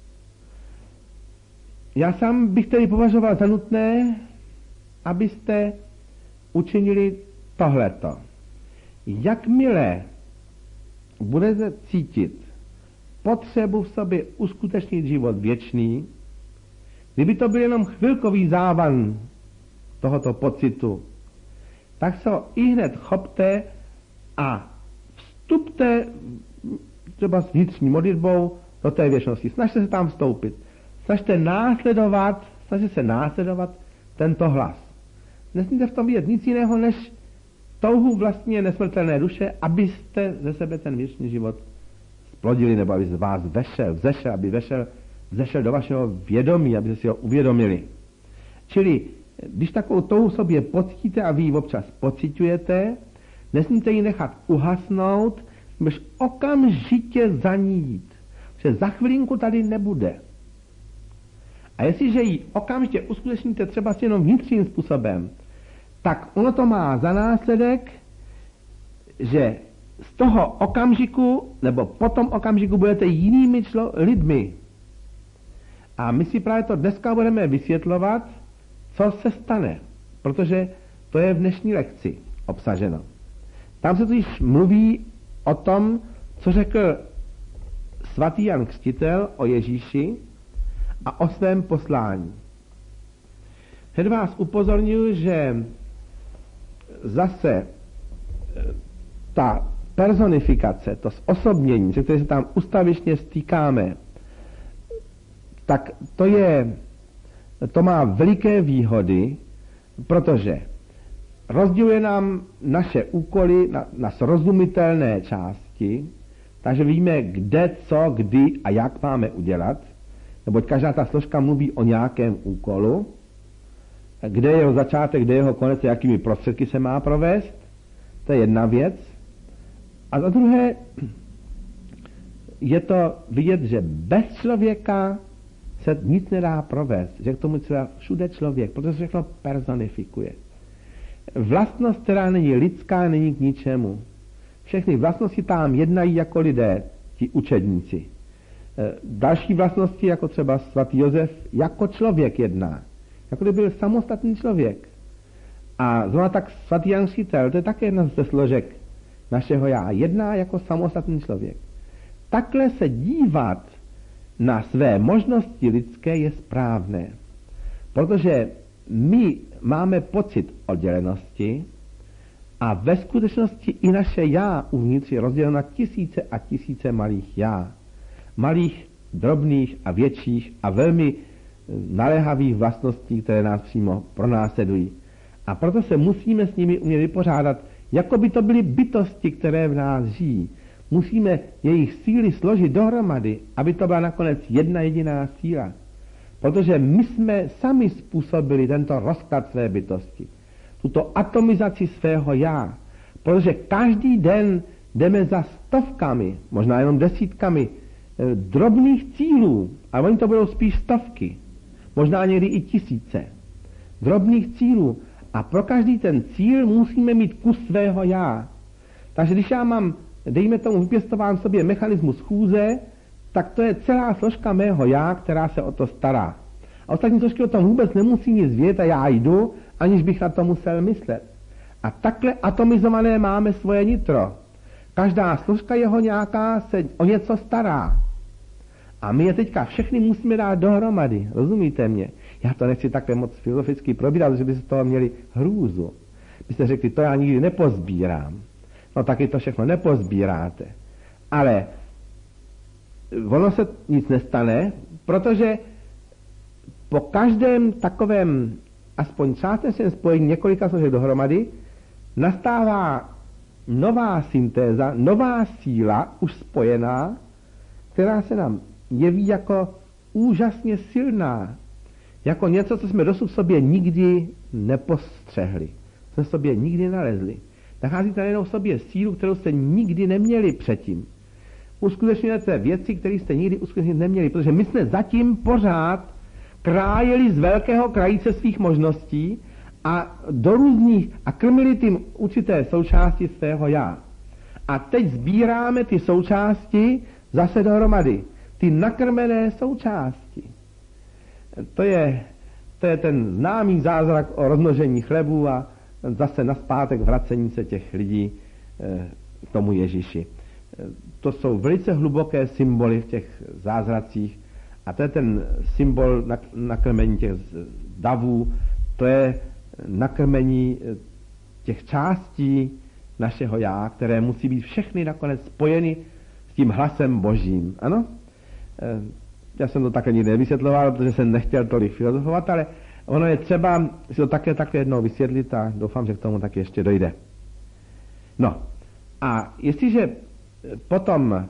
Já sám bych tedy považoval za nutné, abyste učinili tohleto. Jakmile budete cítit potřebu v sobě uskutečnit život věčný, kdyby to byl jenom chvilkový závan tohoto pocitu, tak se ho ihned chopte a v vstupte třeba s vnitřní modlitbou do té věčnosti. Snažte se tam vstoupit. Snažte se následovat tento hlas. Nesmíte v tom vidět nic jiného, než touhu vlastně nesmrtelné duše, abyste ze sebe ten věčný život splodili, nebo aby z vás vzešel do vašeho vědomí, abyste si ho uvědomili. Čili, když takovou touhu sobě pocítíte a vy ji občas pociťujete, nesmíte ji nechat uhasnout, než okamžitě za ní jít. Protože za chvilinku tady nebude. A jestliže ji okamžitě uskutečníte třeba jenom vnitřním způsobem, tak ono to má za následek, že z toho okamžiku, nebo po tom okamžiku budete jinými lidmi. A my si právě to dneska budeme vysvětlovat, co se stane, protože to je v dnešní lekci obsaženo. Tam se totiž mluví o tom, co řekl svatý Jan Křtitel o Ježíši a o svém poslání. Hned vás upozorňuji, že zase ta personifikace, to zosobnění, se které se tam ustavičně stýkáme, tak to má veliké výhody, protože rozděluje nám naše úkoly na srozumitelné části, takže víme, kde, co, kdy a jak máme udělat, neboť každá ta složka mluví o nějakém úkolu, kde je jeho začátek, kde je jeho konec, jakými prostředky se má provést, to je jedna věc. A za druhé je to vidět, že bez člověka se nic nedá provést, že k tomu třeba všude člověk, protože se všechno personifikuje. Vlastnost, která není lidská, není k ničemu. Všechny vlastnosti tam jednají jako lidé, ti učedníci. Další vlastnosti, jako třeba svatý Josef, jako člověk jedná. Jako by byl samostatný člověk. A zrovna tak svatý Jan Křtitel, to je také jedna ze složek našeho já. Jedná jako samostatný člověk. Takhle se dívat na své možnosti lidské je správné. Protože my máme pocit oddělenosti a ve skutečnosti i naše já uvnitř je rozděleno na tisíce a tisíce malých já. Malých, drobných a větších a velmi naléhavých vlastností, které nás přímo pronásledují. A proto se musíme s nimi umět vypořádat, jako by to byly bytosti, které v nás žijí. Musíme jejich síly složit dohromady, aby to byla nakonec jedna jediná síla. Protože my jsme sami způsobili tento rozklad své bytosti. Tuto atomizaci svého já. Protože každý den jdeme za stovkami, možná jenom desítkami drobných cílů, ale oni to budou spíš stovky. Možná někdy i tisíce. Drobných cílů. A pro každý ten cíl musíme mít kus svého já. Takže když já mám, dejme tomu, vypěstován sobě mechanismus chůze, tak to je celá složka mého já, která se o to stará. A ostatní složky o tom vůbec nemusí nic vědět a já jdu, aniž bych na to musel myslet. A takhle atomizované máme svoje nitro. Každá složka jeho nějaká se o něco stará. A my je teďka všechny musíme dát dohromady. Rozumíte mě? Já to nechci takhle moc filozoficky probírat, že by se toho měli hrůzu. Byste řekli, to já nikdy nepozbírám. No taky to všechno nepozbíráte. Ale ono se nic nestane, protože po každém takovém aspoň částečném spojení několika složek dohromady nastává nová syntéza, nová síla, už spojená, která se nám jeví jako úžasně silná. Jako něco, co jsme dosud v sobě nikdy nepostřehli. Co jsme v sobě nikdy nalezli. Nacházíte najednou v sobě sílu, kterou jste nikdy neměli předtím. Uskutečňujete věci, které jste nikdy uskutečnit neměli, protože my jsme zatím pořád krájeli z velkého krajíce svých možností a do různých a krmili tím určité součásti svého já. A teď sbíráme ty součásti zase dohromady. Ty nakrmené součásti. To je ten známý zázrak o rozmnožení chlebů a zase nazpátek vracení se těch lidí k tomu Ježíši. To jsou velice hluboké symboly v těch zázracích a to je ten symbol nakrmení těch davů, to je nakrmení těch částí našeho já, které musí být všechny nakonec spojeny s tím hlasem Božím. Ano? Já jsem to také nikdy nevysvětloval, protože jsem nechtěl tolik filozofovat, ale ono je třeba si to také jednou vysvětlit a doufám, že k tomu taky ještě dojde. No a jestliže potom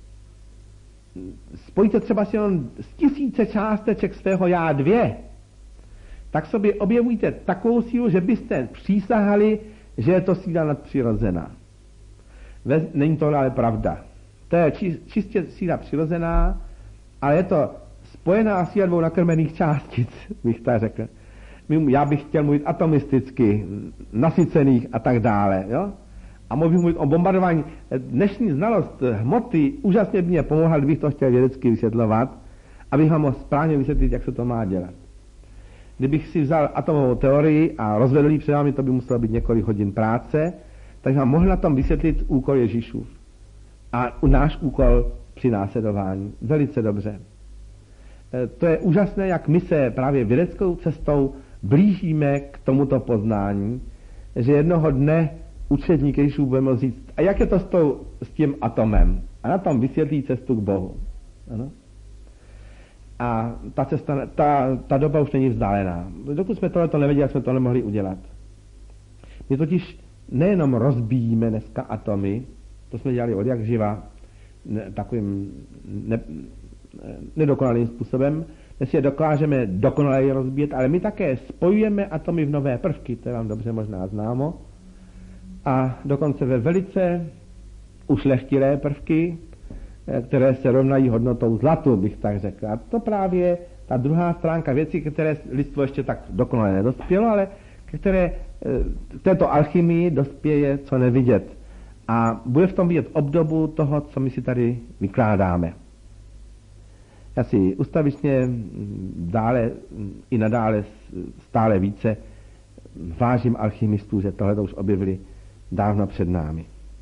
spojíte třeba si jenom z 1000 částeček svého já 2, tak sobě objevujte takovou sílu, že byste přísahali, že je to síla nadpřirozená. Není to ale pravda. To je čistě síla přirozená, ale je to spojená síla dvou nakrmených částic, bych tak řekl. Já bych chtěl mluvit atomisticky, nasycených a tak dále. Jo? A mohl bych mluvit o bombardování. Dnešní znalost hmoty úžasně by mě pomohla, kdybych to chtěl vědecky vysvětlovat, abych vám mohl správně vysvětlit, jak se to má dělat. Kdybych si vzal atomovou teorii a rozvedl ji před vámi, to by muselo být několik hodin práce, tak vám mohl na tom vysvětlit úkol Ježíšův. A náš úkol při následování. Velice dobře. To je úžasné, jak my se právě vědeckou cestou blížíme k tomuto poznání, že jednoho dne učedník Ježíšův bude moct říct, a jak je to s tím atomem? A na tom vysvětlí cestu k Bohu. Ano? A ta doba už není vzdálená. Dokud jsme tohleto nevěděli, jsme to nemohli udělat. My totiž nejenom rozbíjíme dneska atomy, to jsme dělali od jak živa, takovým nedokonalým způsobem, dnes je dokážeme dokonale rozbíjet, ale my také spojujeme atomy v nové prvky, to je vám dobře možná známo, a dokonce ve velice ušlechtilé prvky, které se rovnají hodnotou zlatu, bych tak řekl. A to právě ta druhá stránka věcí, které lidstvo ještě tak dokonale nedospělo, ale které k této alchymii dospěje co nevidět. A bude v tom vidět obdobu toho, co my si tady vykládáme. Já si ustavičně dále i nadále stále více vážím alchymistů, že tohle už objevili dávno před námi.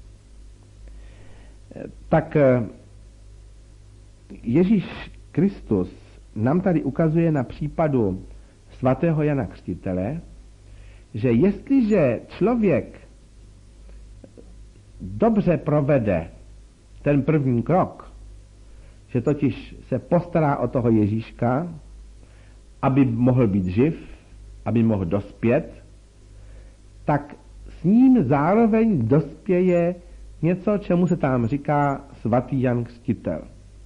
Tak Ježíš Kristus nám tady ukazuje na případu svatého Jana Křtitele, že jestliže člověk dobře provede ten první krok, že totiž se postará o toho Ježíška, aby mohl být živ, aby mohl dospět, tak s ním zároveň dospěje něco, čemu se tam říká svatý Jan Křtitel.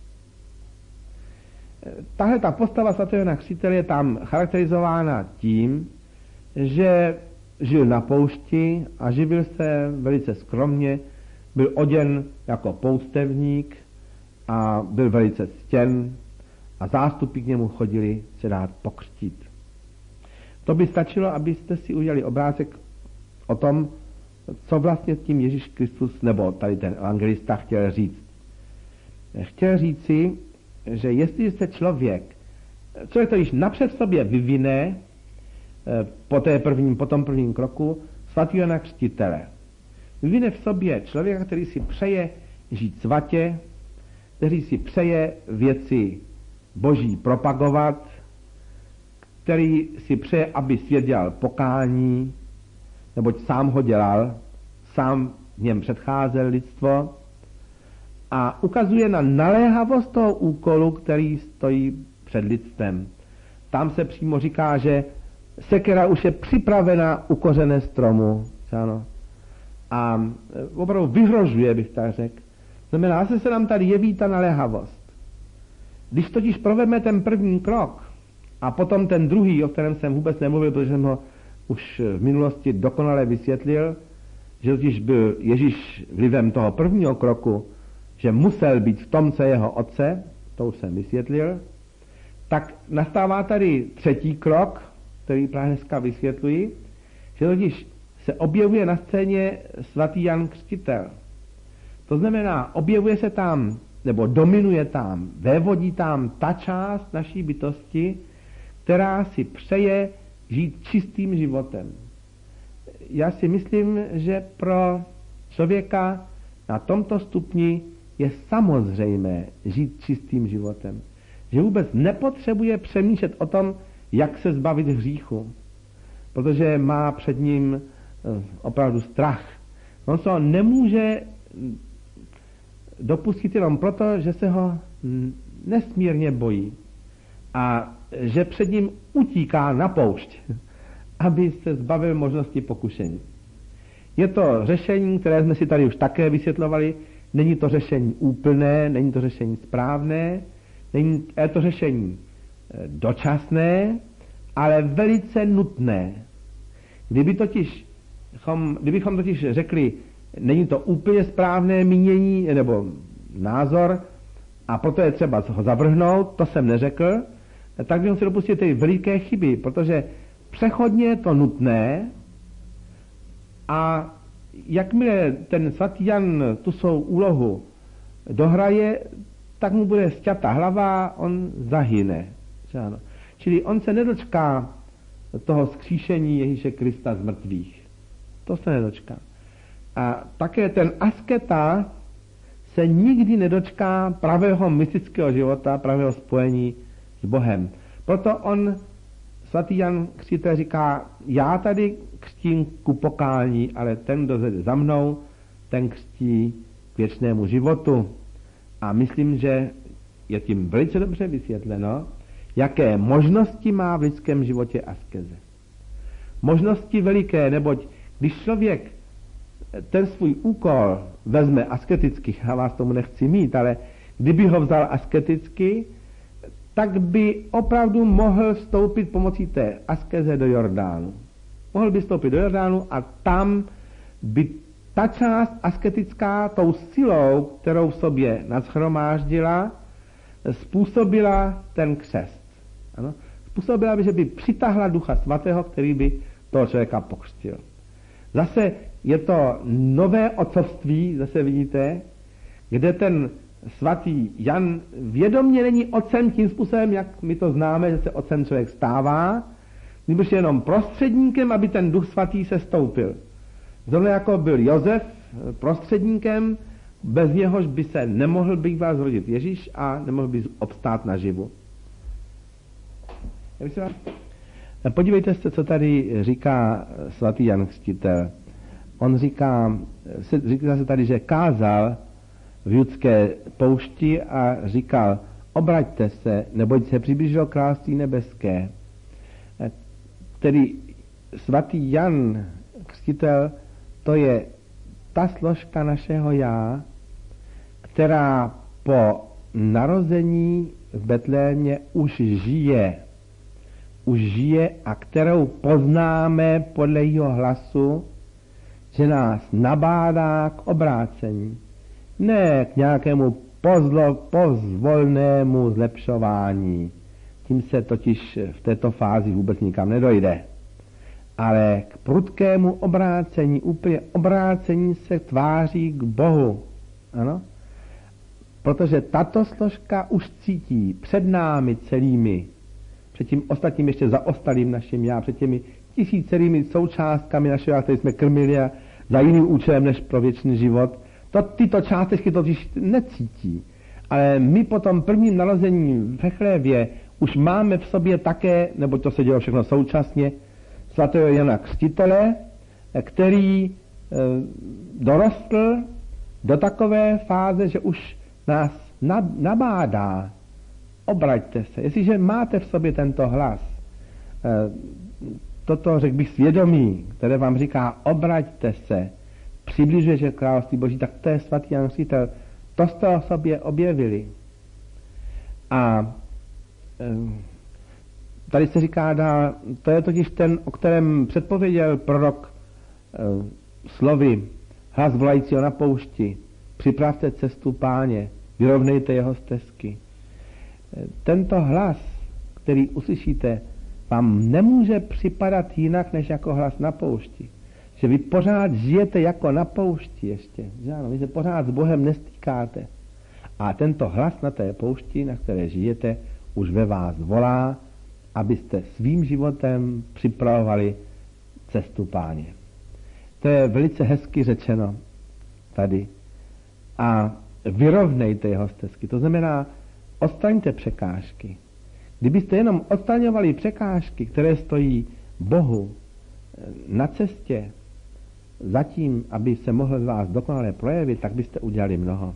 Tahle ta postava svatého Jana Křtitele je tam charakterizována tím, že žil na poušti a živil se velice skromně, byl oděn jako poustevník a byl velice ctěn a zástupy k němu chodili se dát pokřtít. To by stačilo, abyste si udělali obrázek o tom, co vlastně tím Ježíš Kristus, nebo tady ten evangelista chtěl říct. Chtěl říci, že jestli se člověk to již napřed sobě vyvine po tom prvním kroku svatého Jana Křtitele. Vyvine v sobě člověka, který si přeje žít svatě, který si přeje věci Boží propagovat, který si přeje, aby svět dělal pokání, neboť sám ho dělal, sám v něm předcházel lidstvo a ukazuje na naléhavost toho úkolu, který stojí před lidstvem. Tam se přímo říká, že sekera už je připravena u kořene stromu. Ano. A opravdu vyhrožuje, bych tak řekl. Znamená, že se nám tady jeví ta naléhavost. Když totiž provedeme ten první krok a potom ten druhý, o kterém jsem vůbec nemluvil, protože jsem ho už v minulosti dokonale vysvětlil, že totiž byl Ježíš vlivem toho prvního kroku, že musel být v tom, co jeho otce, to už jsem vysvětlil, tak nastává tady třetí krok, který právě dneska vysvětluji, že totiž se objevuje na scéně svatý Jan Křtitel. To znamená, objevuje se tam, nebo dominuje tam, vévodí tam ta část naší bytosti, která si přeje žít čistým životem. Já si myslím, že pro člověka na tomto stupni je samozřejmé žít čistým životem. Že vůbec nepotřebuje přemýšlet o tom, jak se zbavit hříchu, protože má před ním opravdu strach. On se ho nemůže dopustit jenom proto, že se ho nesmírně bojí a že před ním utíká na poušť, aby se zbavil možnosti pokušení. Je to řešení, které jsme si tady už také vysvětlovali. Není to řešení úplné, není to řešení správné, je to řešení dočasné, ale velice nutné. Kdybychom totiž řekli, není to úplně správné mínění nebo názor a proto je třeba ho zavrhnout, to jsem neřekl, tak bychom si dopustili ty veliké chyby, protože přechodně je to nutné a jakmile ten svatý Jan tu svou úlohu dohraje, tak mu bude sťata hlava, on zahyne. Čili on se nedočká toho vzkříšení Ježíše Krista z mrtvých. To se nedočká. A také ten asketa se nikdy nedočká pravého mystického života, pravého spojení s Bohem. Proto on, svatý Jan Křtitel, říká, já tady křtím ku pokání, ale ten, kdo jde za mnou, ten křtí k věčnému životu. A myslím, že je tím velice dobře vysvětleno, jaké možnosti má v lidském životě askeze. Možnosti veliké, neboť když člověk ten svůj úkol vezme asketicky, já vás tomu nechci mít, ale kdyby ho vzal asketicky, tak by opravdu mohl vstoupit pomocí té askeze do Jordánu. Mohl by vstoupit do Jordánu a tam by ta část asketická tou silou, kterou v sobě nashromáždila, způsobila ten křest. Ano? Způsobila by, že by přitahla Ducha Svatého, který by toho člověka pokřtil. Zase je to nové otcovství, zase vidíte, kde ten svatý Jan vědomě není otcem tím způsobem, jak my to známe, že se otcem člověk stává, nebož jenom prostředníkem, aby ten Duch Svatý se stoupil. Zrovna jako byl Josef prostředníkem, bez něhož by se nemohl býval zrodit Ježíš a nemohl by obstát naživu. Podívejte se, co tady říká svatý Jan Křtitel. On říká se tady, že kázal v judské poušti a říkal, obraťte se, neboť se přiblížilo království nebeské. Který svatý Jan Křtitel, to je ta složka našeho já, která po narození v Betlémě už žije a kterou poznáme podle jeho hlasu, že nás nabádá k obrácení. Ne k nějakému pozvolnému zlepšování. Tím se totiž v této fázi vůbec nikam nedojde. Ale k prudkému obrácení, úplně obrácení se tváří k Bohu. Ano? Protože tato složka už cítí před námi celými, před tím ostatním ještě zaostalým naším já, před těmi tisícerými součástkami našeho já, které jsme krmili a za jiným účelem než pro věčný život, tyto částečky totiž necítí. Ale my po tom prvním narození ve chlévě už máme v sobě také, nebo to se dělo všechno současně, svatého Jana Křtitele, který dorostl do takové fáze, že už nás nabádá. Obraťte se. Jestliže máte v sobě tento hlas, toto, řekl bych, svědomí, které vám říká, obraťte se, přibližuje se království Boží, tak to je svatý Jan Křtitel. To jste o sobě objevili. A tady se říká dál, to je totiž ten, o kterém předpověděl prorok slovy, hlas volajícího na poušti, připravte cestu Páně, vyrovnejte jeho stezky. Tento hlas, který uslyšíte, vám nemůže připadat jinak, než jako hlas na poušti. Že vy pořád žijete jako na poušti ještě. Že ano, vy se pořád s Bohem nestýkáte. A tento hlas na té poušti, na které žijete, už ve vás volá, abyste svým životem připravovali cestu Páně. To je velice hezky řečeno tady. A vyrovnejte jeho stezky. To znamená, odstraňte překážky. Kdybyste jenom odstraňovali překážky, které stojí Bohu na cestě, zatím, aby se mohl z vás dokonale projevit, tak byste udělali mnoho.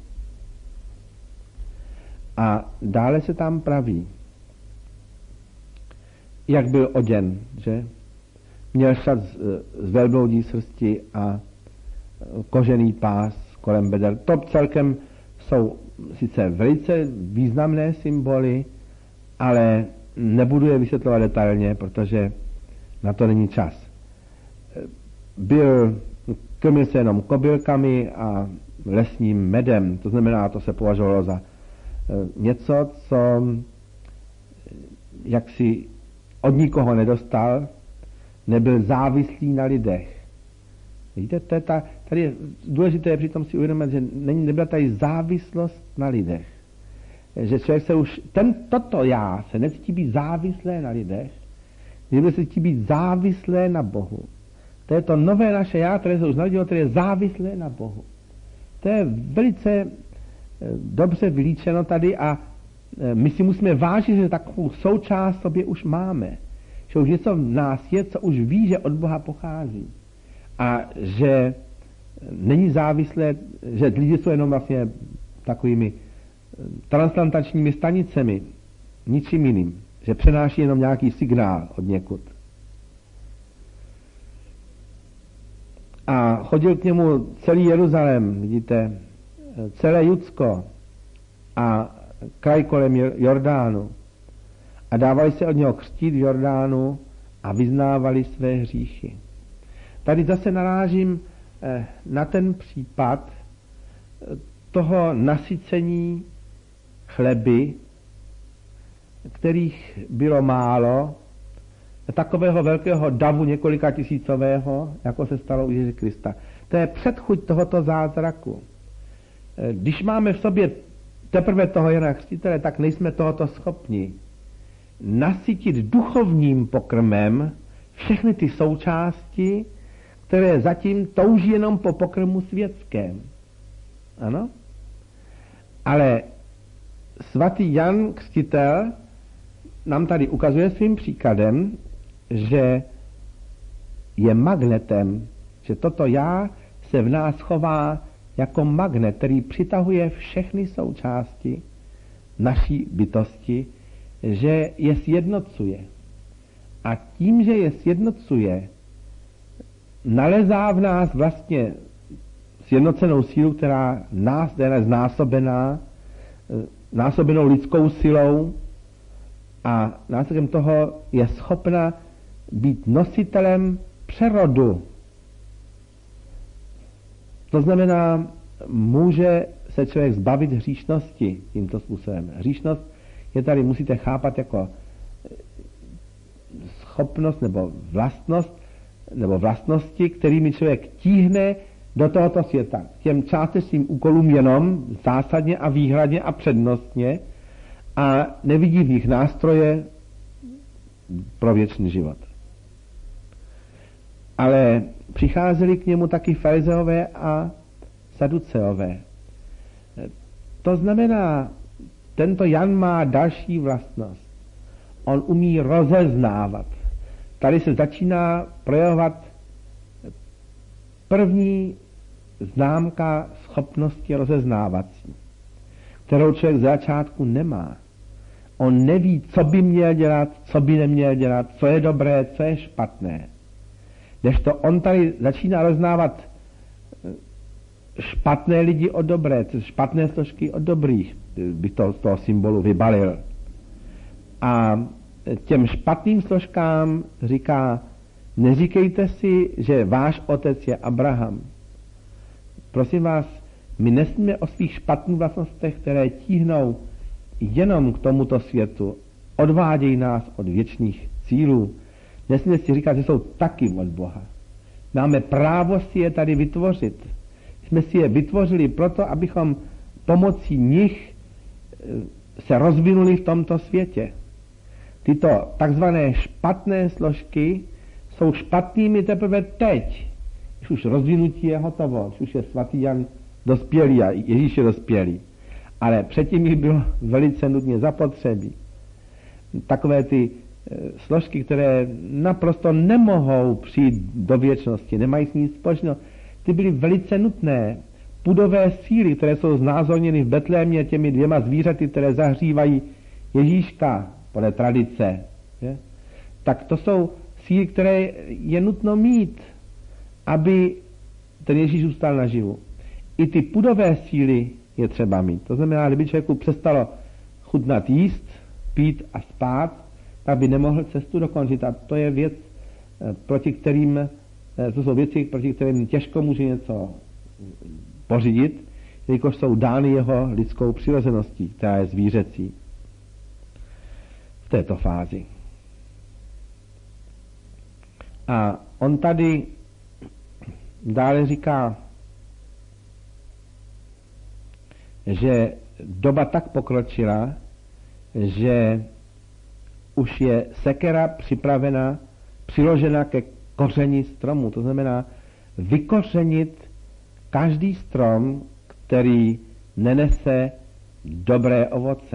A dále se tam praví, jak byl oděn, že? Měl šat z velbloudí srsti a kožený pás kolem beder. To celkem jsou sice velice významné symboly, ale nebudu je vysvětlovat detailně, protože na to není čas. Krmil se jenom kobylkami a lesním medem, to znamená, to se považovalo za něco, co jaksi od nikoho nedostal, nebyl závislý na lidech. Víte, tady je důležité přitom si uvědomit, že nebyla tady závislost na lidech. Že člověk se už, toto já se necítí být závislé na lidech, že se cítí být závislé na Bohu. To je to nové naše já, které se už narodilo, které je závislé na Bohu. To je velice dobře vylíčeno tady a my si musíme vážit, že takovou součást sobě už máme. Že už něco v nás je, co už ví, že od Boha pochází. A že není závislé, že lidi jsou jenom vlastně takovými transplantačními stanicemi, ničím jiným. Že přenáší jenom nějaký signál od někud. A chodil k němu celý Jeruzalém, vidíte, celé Judsko a kraj kolem Jordánu. A dávali se od něho křtít v Jordánu a vyznávali své hříchy. Tady zase narážím na ten případ toho nasycení chleby, kterých bylo málo, takového velkého davu několika tisícového, jako se stalo u Ježíše Krista. To je předchuť tohoto zázraku. Když máme v sobě teprve toho Jana Křtitele, tak nejsme tohoto schopni. Nasytit duchovním pokrmem všechny ty součásti, které zatím touží jenom po pokrmu světském. Ano? Ale svatý Jan Křtitel nám tady ukazuje svým příkladem, že je magnetem, že toto já se v nás chová jako magnet, který přitahuje všechny součásti naší bytosti, že je sjednocuje. A tím, že je sjednocuje, nalezá v nás vlastně sjednocenou sílu, která nás je znásobenou lidskou silou a následkem toho je schopna být nositelem přerodu. To znamená, může se člověk zbavit hříšnosti tímto způsobem. Hříšnost je tady, musíte chápat jako schopnost nebo vlastnost, nebo vlastnosti, kterými člověk tíhne do tohoto světa. Těm částečným úkolům jenom zásadně a výhradně a přednostně a nevidí v nich nástroje pro věčný život. Ale přicházeli k němu taky farizeové a saduceové. To znamená, tento Jan má další vlastnost. On umí rozeznávat. Tady se začíná projevovat první známka schopnosti rozeznávací, kterou člověk z začátku nemá. On neví, co by měl dělat, co by neměl dělat, co je dobré, co je špatné. Kdežto on tady začíná roznávat špatné lidi od dobré, špatné složky od dobrých, by to z toho symbolu vybalil. A těm špatným složkám říká, neříkejte si, že váš otec je Abraham. Prosím vás, my nesmíme o svých špatných vlastnostech, které tíhnou jenom k tomuto světu, odvádějí nás od věčných cílů. Nesmíme si říkat, že jsou taky od Boha. Máme právo si je tady vytvořit. Jsme si je vytvořili proto, abychom pomocí nich se rozvinuli v tomto světě. Tyto takzvané špatné složky jsou špatnými teprve teď. Když už rozvinutí je hotovo, když už je svatý Jan dospělý a Ježíš je dospělý. Ale předtím jich bylo velice nutně zapotřebí. Takové ty složky, které naprosto nemohou přijít do věčnosti, nemají s ní společného, ty byly velice nutné. Pudové síly, které jsou znázorněny v Betlémě těmi 2 zvířaty, které zahřívají Ježíška podle tradice, že? Tak to jsou síly, které je nutno mít, aby ten Ježíš zůstal naživu. I ty pudové síly je třeba mít. To znamená, kdyby člověku přestalo chutnat jíst, pít a spát, tak by nemohl cestu dokončit. A to je věc, to jsou věci, proti kterým těžko může něco pořídit, jelikož jsou dány jeho lidskou přirozeností, která je zvířecí v této fázi. A on tady dále říká, že doba tak pokročila, že už je sekera přiložena ke kořeni stromu. To znamená vykořenit každý strom, který nenese dobré ovoce.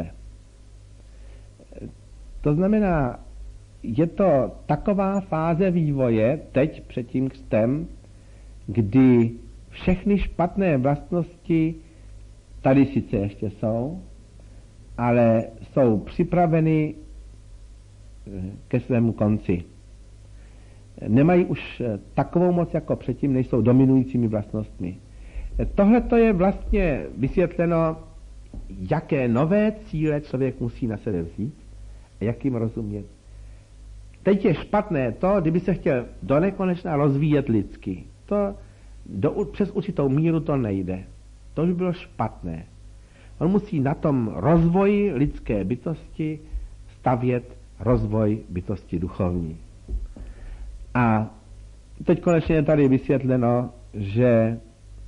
To znamená, je to taková fáze vývoje teď před tím křtem, kdy všechny špatné vlastnosti tady sice ještě jsou, ale jsou připraveny ke svému konci. Nemají už takovou moc jako předtím, nejsou dominujícími vlastnostmi. Tohle to je vlastně vysvětleno, jaké nové cíle člověk musí na sebe vzít a jak jim rozumět. Teď je špatné to, kdyby se chtěl do nekonečna rozvíjet lidsky. Přes určitou míru to nejde. To by bylo špatné. On musí na tom rozvoji lidské bytosti stavět rozvoj bytosti duchovní. A teď konečně je tady vysvětleno, že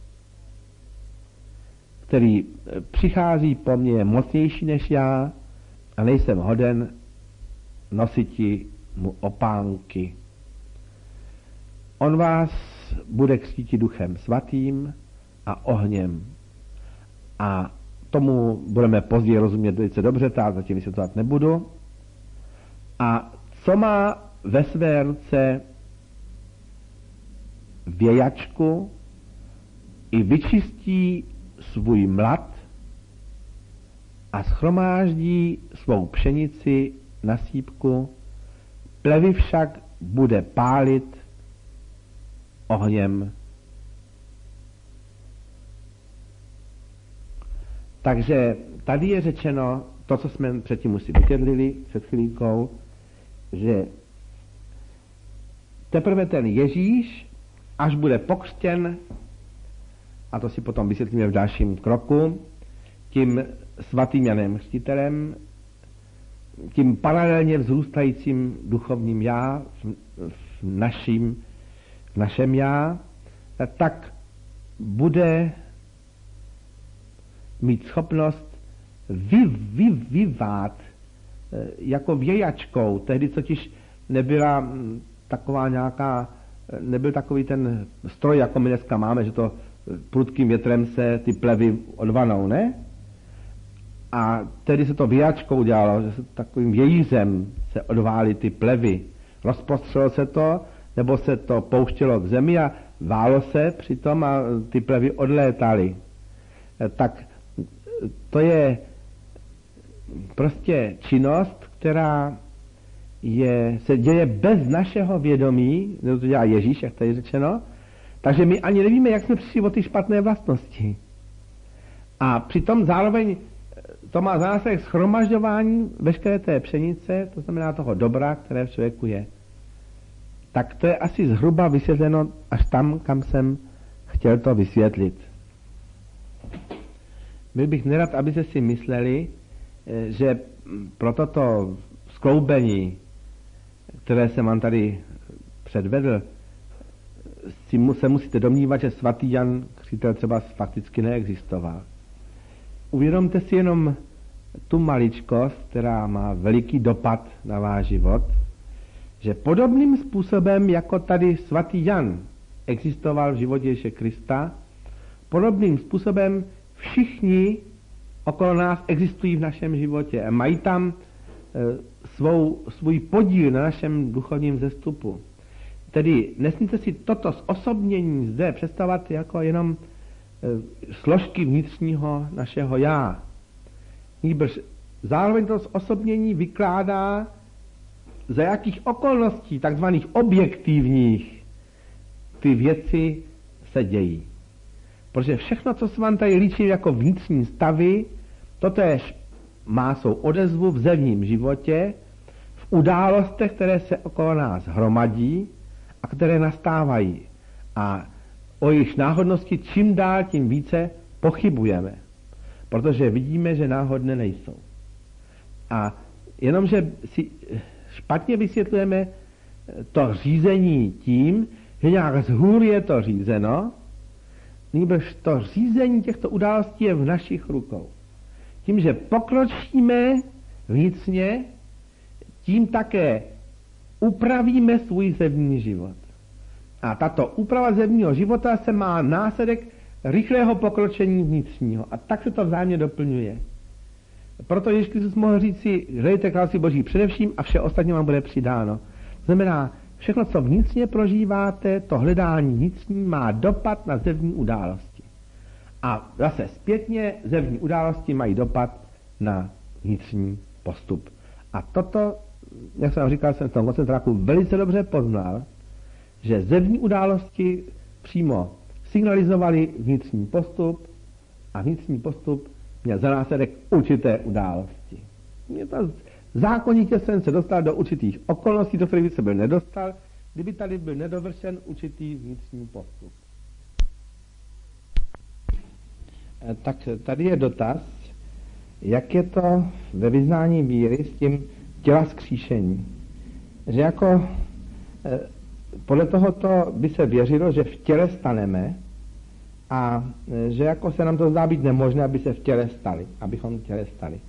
který přichází po mně je mocnější než já a nejsem hoden nositi mu opánky. On vás bude křtíti Duchem Svatým a ohněm. A tomu budeme později rozumět velice dobře, tak zatím vysvětlovat nebudu. A co má ve své ruce vějačku, i vyčistí svůj mlad a shromáždí svou pšenici na sýpku, plevy však bude pálit ohněm. Takže tady je řečeno to, co jsme předtím už si vysvětlili před chvílíkou, že teprve ten Ježíš, až bude pokřtěn, a to si potom vysvětlíme v dalším kroku, tím svatým Janem Křtitelem, tím paralelně vzrůstajícím duchovním já, v našem já, tak bude mít schopnost vyvát jako vějačkou. Tehdy totiž nebyla taková nějaká, nebyl takový ten stroj, jako my dneska máme, že to prudkým větrem se ty plevy odvanou, ne? A tedy se to vějačkou dělalo, že se takovým vějířem se odvály ty plevy. Rozprostřelo se to, nebo se to pouštělo k zemi a válo se přitom a ty plevy odlétaly. Tak to je prostě činnost, která se děje bez našeho vědomí, to dělá Ježíš, jak tady řečeno, takže my ani nevíme, jak jsme přišli o ty špatné vlastnosti. A přitom zároveň to má za následek shromažďování veškeré té pšenice, to znamená toho dobra, které v člověku je. Tak to je asi zhruba vysvětleno až tam, kam jsem chtěl to vysvětlit. Byl bych nerad, abyste si mysleli, že pro toto skloubení, které jsem vám tady předvedl, se musíte domnívat, že svatý Jan Křtitel třeba fakticky neexistoval. Uvědomte si jenom tu maličkost, která má veliký dopad na váš život, že podobným způsobem, jako tady svatý Jan existoval v životě Ježíše Krista, podobným způsobem všichni okolo nás existují v našem životě a mají tam svůj podíl na našem duchovním vzestupu. Tedy nesmíte si toto zosobnění zde představovat jako jenom složky vnitřního našeho já. Nýbrž zároveň to zosobnění vykládá, za jakých okolností, takzvaných objektivních, ty věci se dějí. Protože všechno, co se vám tady líčí jako vnitřní stavy, totéž má svou odezvu v zemním životě, v událostech, které se okolo nás hromadí a které nastávají. A o jejich náhodnosti čím dál tím více pochybujeme, protože vidíme, že náhodné nejsou. A jenomže si špatně vysvětlujeme to řízení tím, že nějak zhůr je to řízeno, nýbrž to řízení těchto událostí je v našich rukou. Tím, že pokročíme vnitřně, tím také upravíme svůj zemní život. A tato úprava zemního života se má následek rychlého pokročení vnitřního. A tak se to vzájemně doplňuje. Proto Ježíš Kristus mohl říct si, hledejte království Boží především a vše ostatně vám bude přidáno. To znamená, všechno, co vnitřně prožíváte, to hledání vnitřní má dopad na zevní události. A zase zpětně zevní události mají dopad na vnitřní postup. A toto, jak jsem říkal, jsem v tom koncentráku velice dobře poznal, že zevní události přímo signalizovaly vnitřní postup a vnitřní postup měl za následek určité události. Zákonitě jsem se dostal do určitých okolností, do kterých by se byl nedostal, kdyby tady byl nedovršen určitý vnitřní postup. Tak tady je dotaz, jak je to ve vyznání víry s tím těla vzkříšení. Že jako podle tohoto by se věřilo, že v těle staneme a že jako se nám to zdá být nemožné, aby se v těle stali, abychom v těle stali.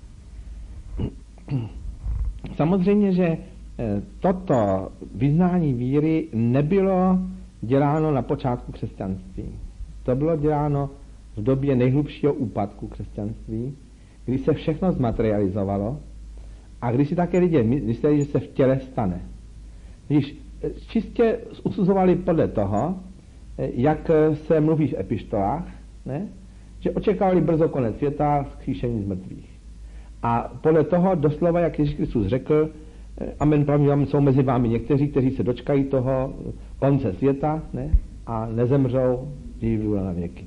Samozřejmě, že toto vyznání víry nebylo děláno na počátku křesťanství. To bylo děláno v době nejhlubšího úpadku křesťanství, kdy se všechno zmaterializovalo a když si také lidé mysleli, že se v těle stane. Když čistě usuzovali podle toho, jak se mluví v epištolách, ne? Že očekávali brzo konec světa, vzkříšení z mrtvých. A podle toho doslova, jak Ježíš Kristus řekl, amen, pravdě vám, jsou mezi vámi někteří, kteří se dočkají toho konce světa, ne? A nezemřou, žijí na věky.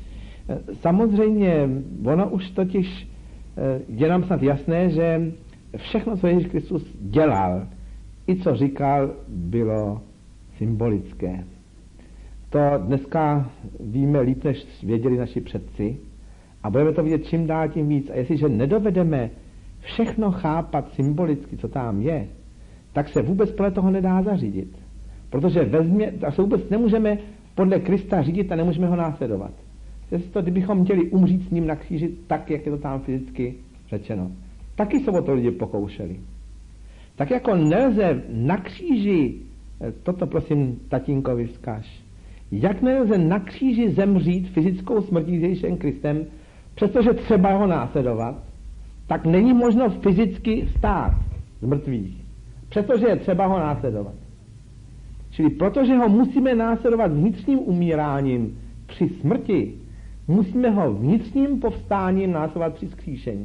Samozřejmě, ono už totiž je nám snad jasné, že všechno, co Ježíš Kristus dělal, i co říkal, bylo symbolické. To dneska víme líp, než věděli naši předci a budeme to vidět čím dál tím víc. A jestliže nedovedeme všechno chápat symbolicky, co tam je, tak se vůbec podle toho nedá zařídit. Protože se vůbec nemůžeme podle Krista řídit a nemůžeme ho následovat. Kdybychom chtěli umřít s ním na kříži tak, jak je to tam fyzicky řečeno. Taky se o to lidi pokoušeli. Tak jako nelze na kříži, toto prosím tatínkovi vzkaž, jak nelze na kříži zemřít fyzickou smrtí s Ježíšem Kristem, přestože třeba ho následovat, tak není možno fyzicky vstát z mrtvých, přestože je třeba ho následovat. Čili protože ho musíme následovat vnitřním umíráním při smrti, musíme ho vnitřním povstáním následovat při vzkříšení.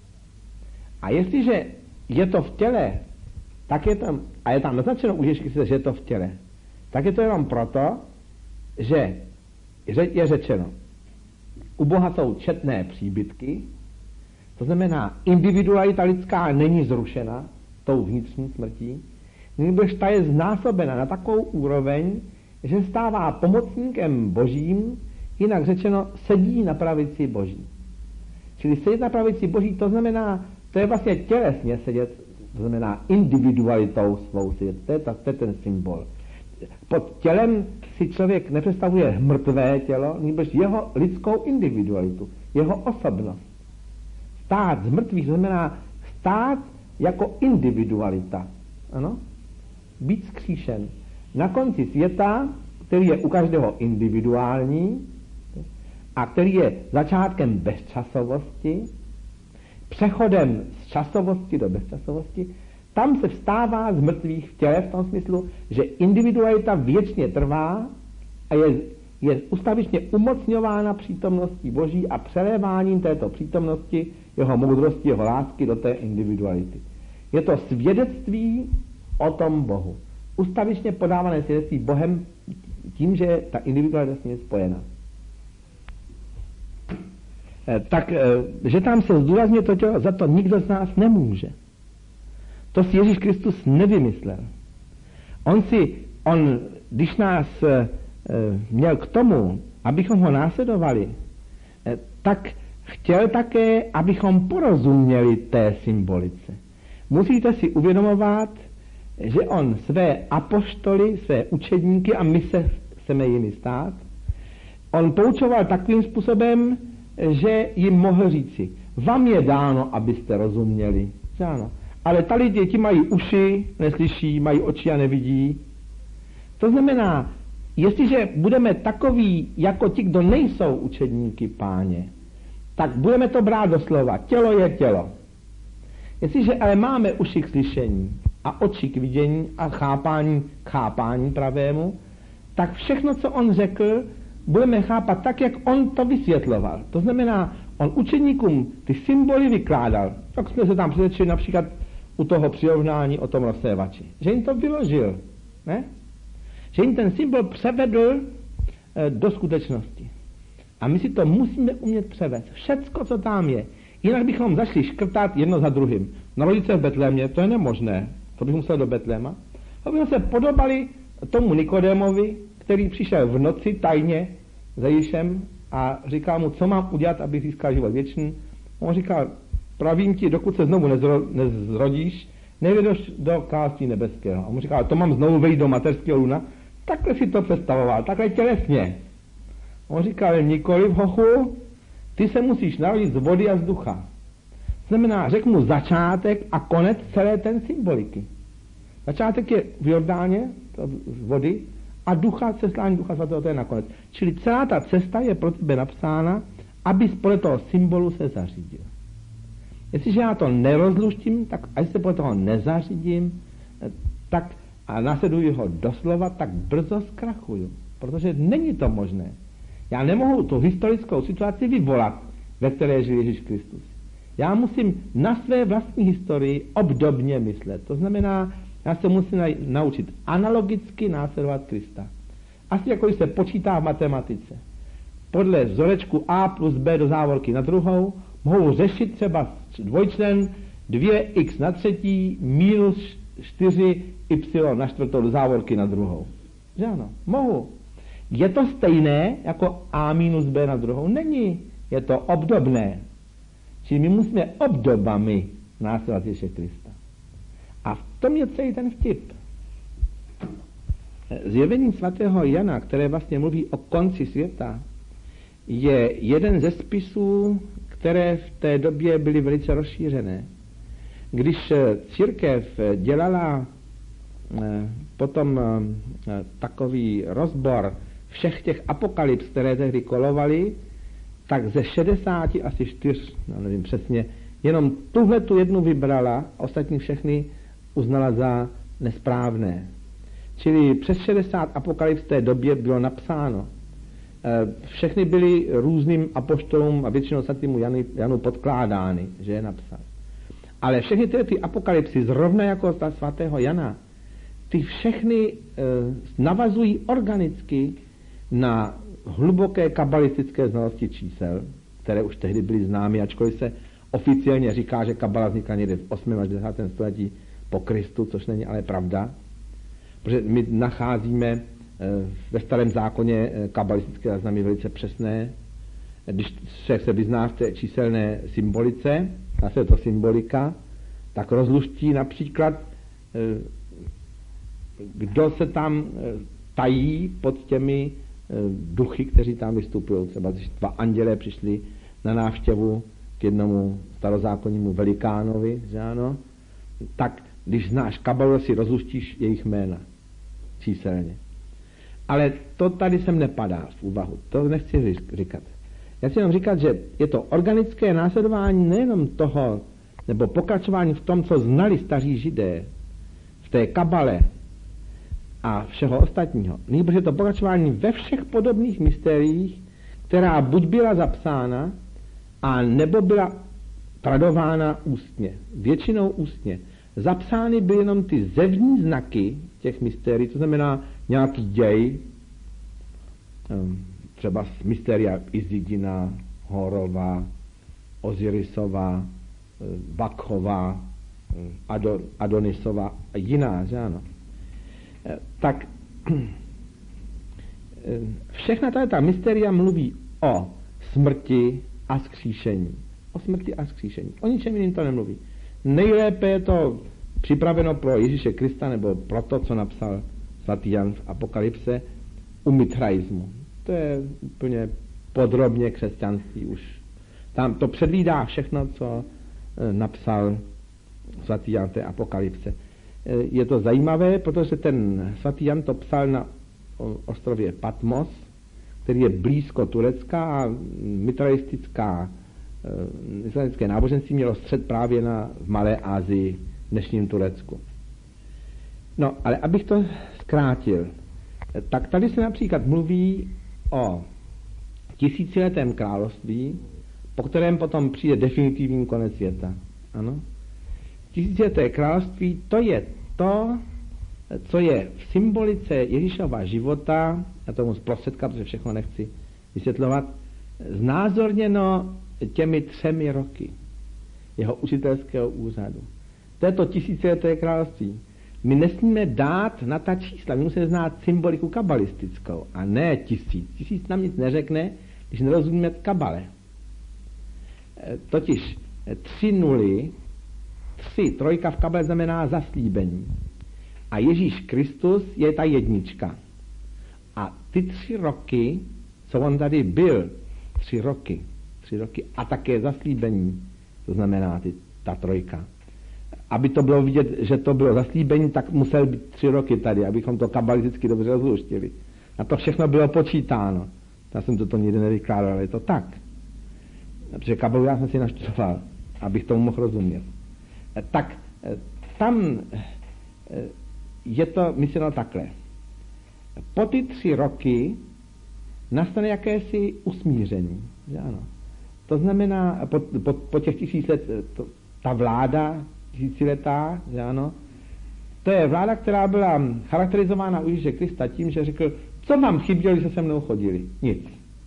A jestliže je to v těle, tak je tam, a je tam naznačeno u Ježíše, že je to v těle, tak je to jenom proto, že je řečeno, u Boha jsou četné příbytky, to znamená, individualita lidská není zrušena tou vnitřní smrtí, nebož ta je znásobena na takovou úroveň, že stává pomocníkem Božím, jinak řečeno, sedí na pravici Boží. Čili sedět na pravici Boží, to znamená, to je vlastně tělesně sedět, to znamená individualitou svou sedět, to je ten symbol. Pod tělem si člověk nepředstavuje mrtvé tělo, nebož jeho lidskou individualitu, jeho osobnost. Stát z mrtvých znamená stát jako individualita. Ano? Být vzkříšen. Na konci světa, který je u každého individuální a který je začátkem bezčasovosti, přechodem z časovosti do bezčasovosti, tam se vstává z mrtvých v těle v tom smyslu, že individualita věčně trvá a je ustavičně umocňována přítomností Boží a přeléváním této přítomnosti, jeho moudrosti, jeho lásky do té individuality. Je to svědectví o tom Bohu. Ustavičně podávané svědectví Bohem tím, že ta individualita s ním je spojena. Že tam se zdůrazňuje to, za to nikdo z nás nemůže. To si Ježíš Kristus nevymyslel. On, když nás měl k tomu, abychom ho následovali, tak chtěl také, abychom porozuměli té symbolice. Musíte si uvědomovat, že on své apoštoly, své učedníky, a my se chceme jimi stát, on poučoval takovým způsobem, že jim mohl říci, vám je dáno, abyste rozuměli. Ano. Ale tady děti mají uši, neslyší, mají oči a nevidí. To znamená, jestliže budeme takoví, jako ti, kdo nejsou učedníky Páně, tak budeme to brát doslova. Tělo je tělo. Jestliže ale máme uši k slyšení a oči k vidění a chápání pravému, tak všechno, co on řekl, budeme chápat tak, jak on to vysvětloval. To znamená, on učeníkům ty symboly vykládal. Tak jsme se tam přesvědčili například u toho přirovnání o tom rozsévači. Že jim to vyložil. Ne? Že jim ten symbol převedl do skutečnosti. A my si to musíme umět převést. Všecko, co tam je. Jinak bychom začali škrtat jedno za druhým. Narodit se v Betlémě, to je nemožné. To bych musel do Betléma. A bychom se podobali tomu Nikodémovi, který přišel v noci tajně za Ježíšem a říkal mu, co mám udělat, abych získal život věčný. On říkal, pravím ti, dokud se znovu nezrodíš, nevědoš do království nebeského. A on říkal, to mám znovu vejít do mateřského lůna. Takhle si to představoval, takhle tělesně. On říkal, nikoliv, hochu, ty se musíš narodit z vody a z ducha. Znamená, řekl mu začátek a konec celé ten symboliky. Začátek je v Jordáně, z vody, a ducha, seslání ducha svatého, to je nakonec. Čili celá ta cesta je pro tebe napsána, abys podle toho symbolu se zařídil. Jestliže já to nerozluštím, tak až se podle toho nezařídím, tak a následuji ho doslova, tak brzo zkrachuju. Protože není to možné. Já nemohu tu historickou situaci vyvolat, ve které žil Ježíš Kristus. Já musím na své vlastní historii obdobně myslet. To znamená, já se musím naučit analogicky následovat Krista. Asi jako když se počítá v matematice. Podle vzorečku A plus B do závorky na druhou mohu řešit třeba dvojčlen 2x na třetí minus 4y na čtvrtou do závorky na druhou. Že ano? Mohu. Je to stejné jako A minus B na druhou? Není. Je to obdobné. Čili my musíme obdobami následovat Ježíše Krista. A v tom je celý ten vtip. Zjevení svatého Jana, které vlastně mluví o konci světa, je jeden ze spisů, které v té době byly velice rozšířené. Když církev dělala potom takový rozbor všech těch apokalyps, které tehdy kolovaly, tak ze 60 asi 4, nevím přesně, jenom tuhle tu jednu vybrala, ostatní všechny uznala za nesprávné. Čili přes 60 apokalyps v té době bylo napsáno. Všechny byly různým apoštolům a většinou svatému Janu podkládány, že je napsal. Ale všechny ty apokalypsy, zrovna jako ta svatého Jana, ty všechny navazují organicky na hluboké kabalistické znalosti čísel, které už tehdy byly známy, ačkoliv se oficiálně říká, že kabala vznikla někde v 8. až 10. století po Kristu, což není ale pravda, protože my nacházíme ve Starém zákoně kabalistické záznamy velice přesné. Když se vyzná v té číselné symbolice, je to symbolika, tak rozluští například, kdo se tam tají pod těmi duchy, kteří tam vystupují. Třeba když 2 andělé přišli na návštěvu k jednomu starozákonnímu velikánovi, že ano, tak když znáš kabalu, si rozluštíš jejich jména číselně. Ale to tady sem nepadá v úvahu. To nechci říkat. Já si jenom říkat, že je to organické následování nejenom toho, nebo pokračování v tom, co znali staří Židé, v té kabale a všeho ostatního. Nýbrž je to pokračování ve všech podobných mystériích, která buď byla zapsána, a nebo byla tradována ústně. Většinou ústně. Zapsány byly jenom ty zevní znaky těch mystérií, to znamená nějaký děj, třeba z mystéria Izidina, Horova, Ozirisova, Bakhova, Adonisova a jiná, že ano. Tak všechna ta mystéria mluví o smrti a vzkříšení. O smrti a vzkříšení. O ničem jiným to nemluví. Nejlépe je to připraveno pro Ježíše Krista, nebo pro to, co napsal svatý Jan v Apokalypse, u mitraismu. To je úplně podrobně křesťanství už. Tam to předvídá všechno, co napsal svatý Jan v té Apokalypse. Je to zajímavé, protože ten svatý Jan to psal na ostrově Patmos, který je blízko Turecka, a mitraistické náboženství mělo střed právě v Malé Asii, v dnešním Turecku. No, ale abych to zkrátil, tak tady se například mluví o tisíciletém království, po kterém potom přijde definitivní konec světa. Ano? Tisícileté království, to je to, co je v symbolice Ježíšova života, já tomu zprostředka, protože všechno nechci vysvětlovat, znázorněno těmi 3 roky jeho učitelského úřadu. To je to tisícileté království. My nesmíme dát na ta čísla, my musíme znát symboliku kabalistickou, a ne 1000. 1000 nám nic neřekne, když nerozumíme kabale. Totiž 3 nuly, 3, trojka v kabale znamená zaslíbení. A Ježíš Kristus je ta 1. A ty 3 roky, co on tady byl, 3 roky a také zaslíbení, to znamená ta 3. Aby to bylo vidět, že to bylo zaslíbení, tak musel být 3 roky tady, abychom to kabalisticky dobře rozluštili. A to všechno bylo počítáno. Já jsem to nikdy nevykládal, ale je to tak. Protože kabalu já jsem si naštudoval, abych tomu mohl rozumět. Tak tam je to myšleno takhle. Po ty 3 roky nastane jakési usmíření. Že ano. To znamená, po těch 1000 let, ta vláda tisíciletá, že ano, to je vláda, která byla charakterizována u Ježíše Krista tím, že řekl, co vám chybělo, když se se mnou chodili? Nic.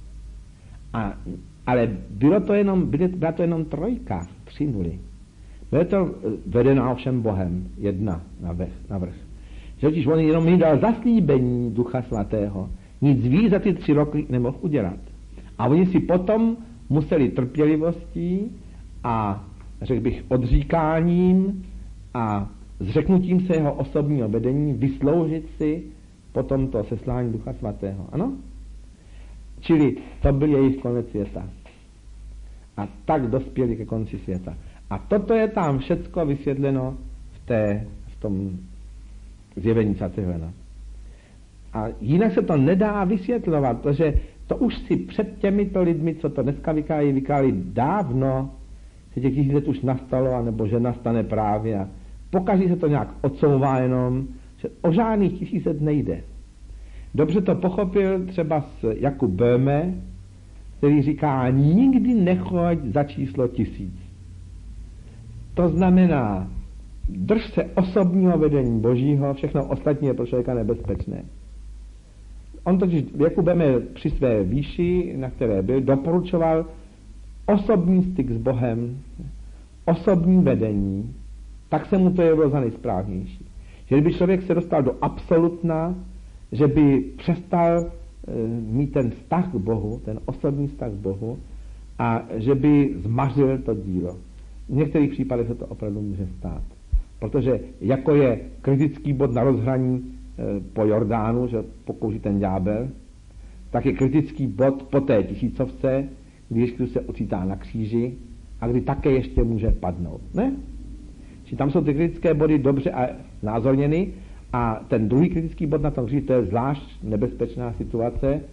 Ale byla to jenom 3 nuly. Bylo to vedeno ovšem Bohem, 1 navrch. Že totiž on jenom mi dal zaslíbení Ducha Svatého. Nic víc za ty 3 roky nemohl udělat. A oni si potom museli trpělivostí a, řekl bych, odříkáním a zřeknutím se jeho osobního vedení vysloužit si potom to seslání Ducha Svatého. Ano? Čili to byl jejich konec světa. A tak dospěli ke konci světa. A toto je tam všecko vysvětleno v tom zjevení svatého Jana. A jinak se to nedá vysvětlovat, protože to už si před těmito lidmi, co to dneska vykládali dávno, že těch 1000 let už nastalo, anebo že nastane právě. A pokaždé se to nějak odsouvá jenom, že o žádných 1000 let nejde. Dobře to pochopil třeba Jakub Böhme, který říká, nikdy nechoď za číslo 1000. To znamená, drž se osobního vedení Božího, všechno ostatní je pro člověka nebezpečné. On totiž Jakub Böhme při své výši, na které byl, doporučoval osobní styk s Bohem, osobní vedení, tak se mu to jevilo za nejsprávnější. Že kdyby člověk se dostal do absolutna, že by přestal mít ten vztah k Bohu, ten osobní vztah k Bohu, a že by zmařil to dílo. V některých případech se to opravdu může stát. Protože jako je kritický bod na rozhraní po Jordánu, že pokouší ten ďábel, tak je kritický bod po té 1000, když Kristus se ocitá na kříži a kdy také ještě může padnout. Ne? Či tam jsou ty kritické body dobře a znázorněny, a ten druhý kritický bod na tom kříži, to je zvlášť nebezpečná situace,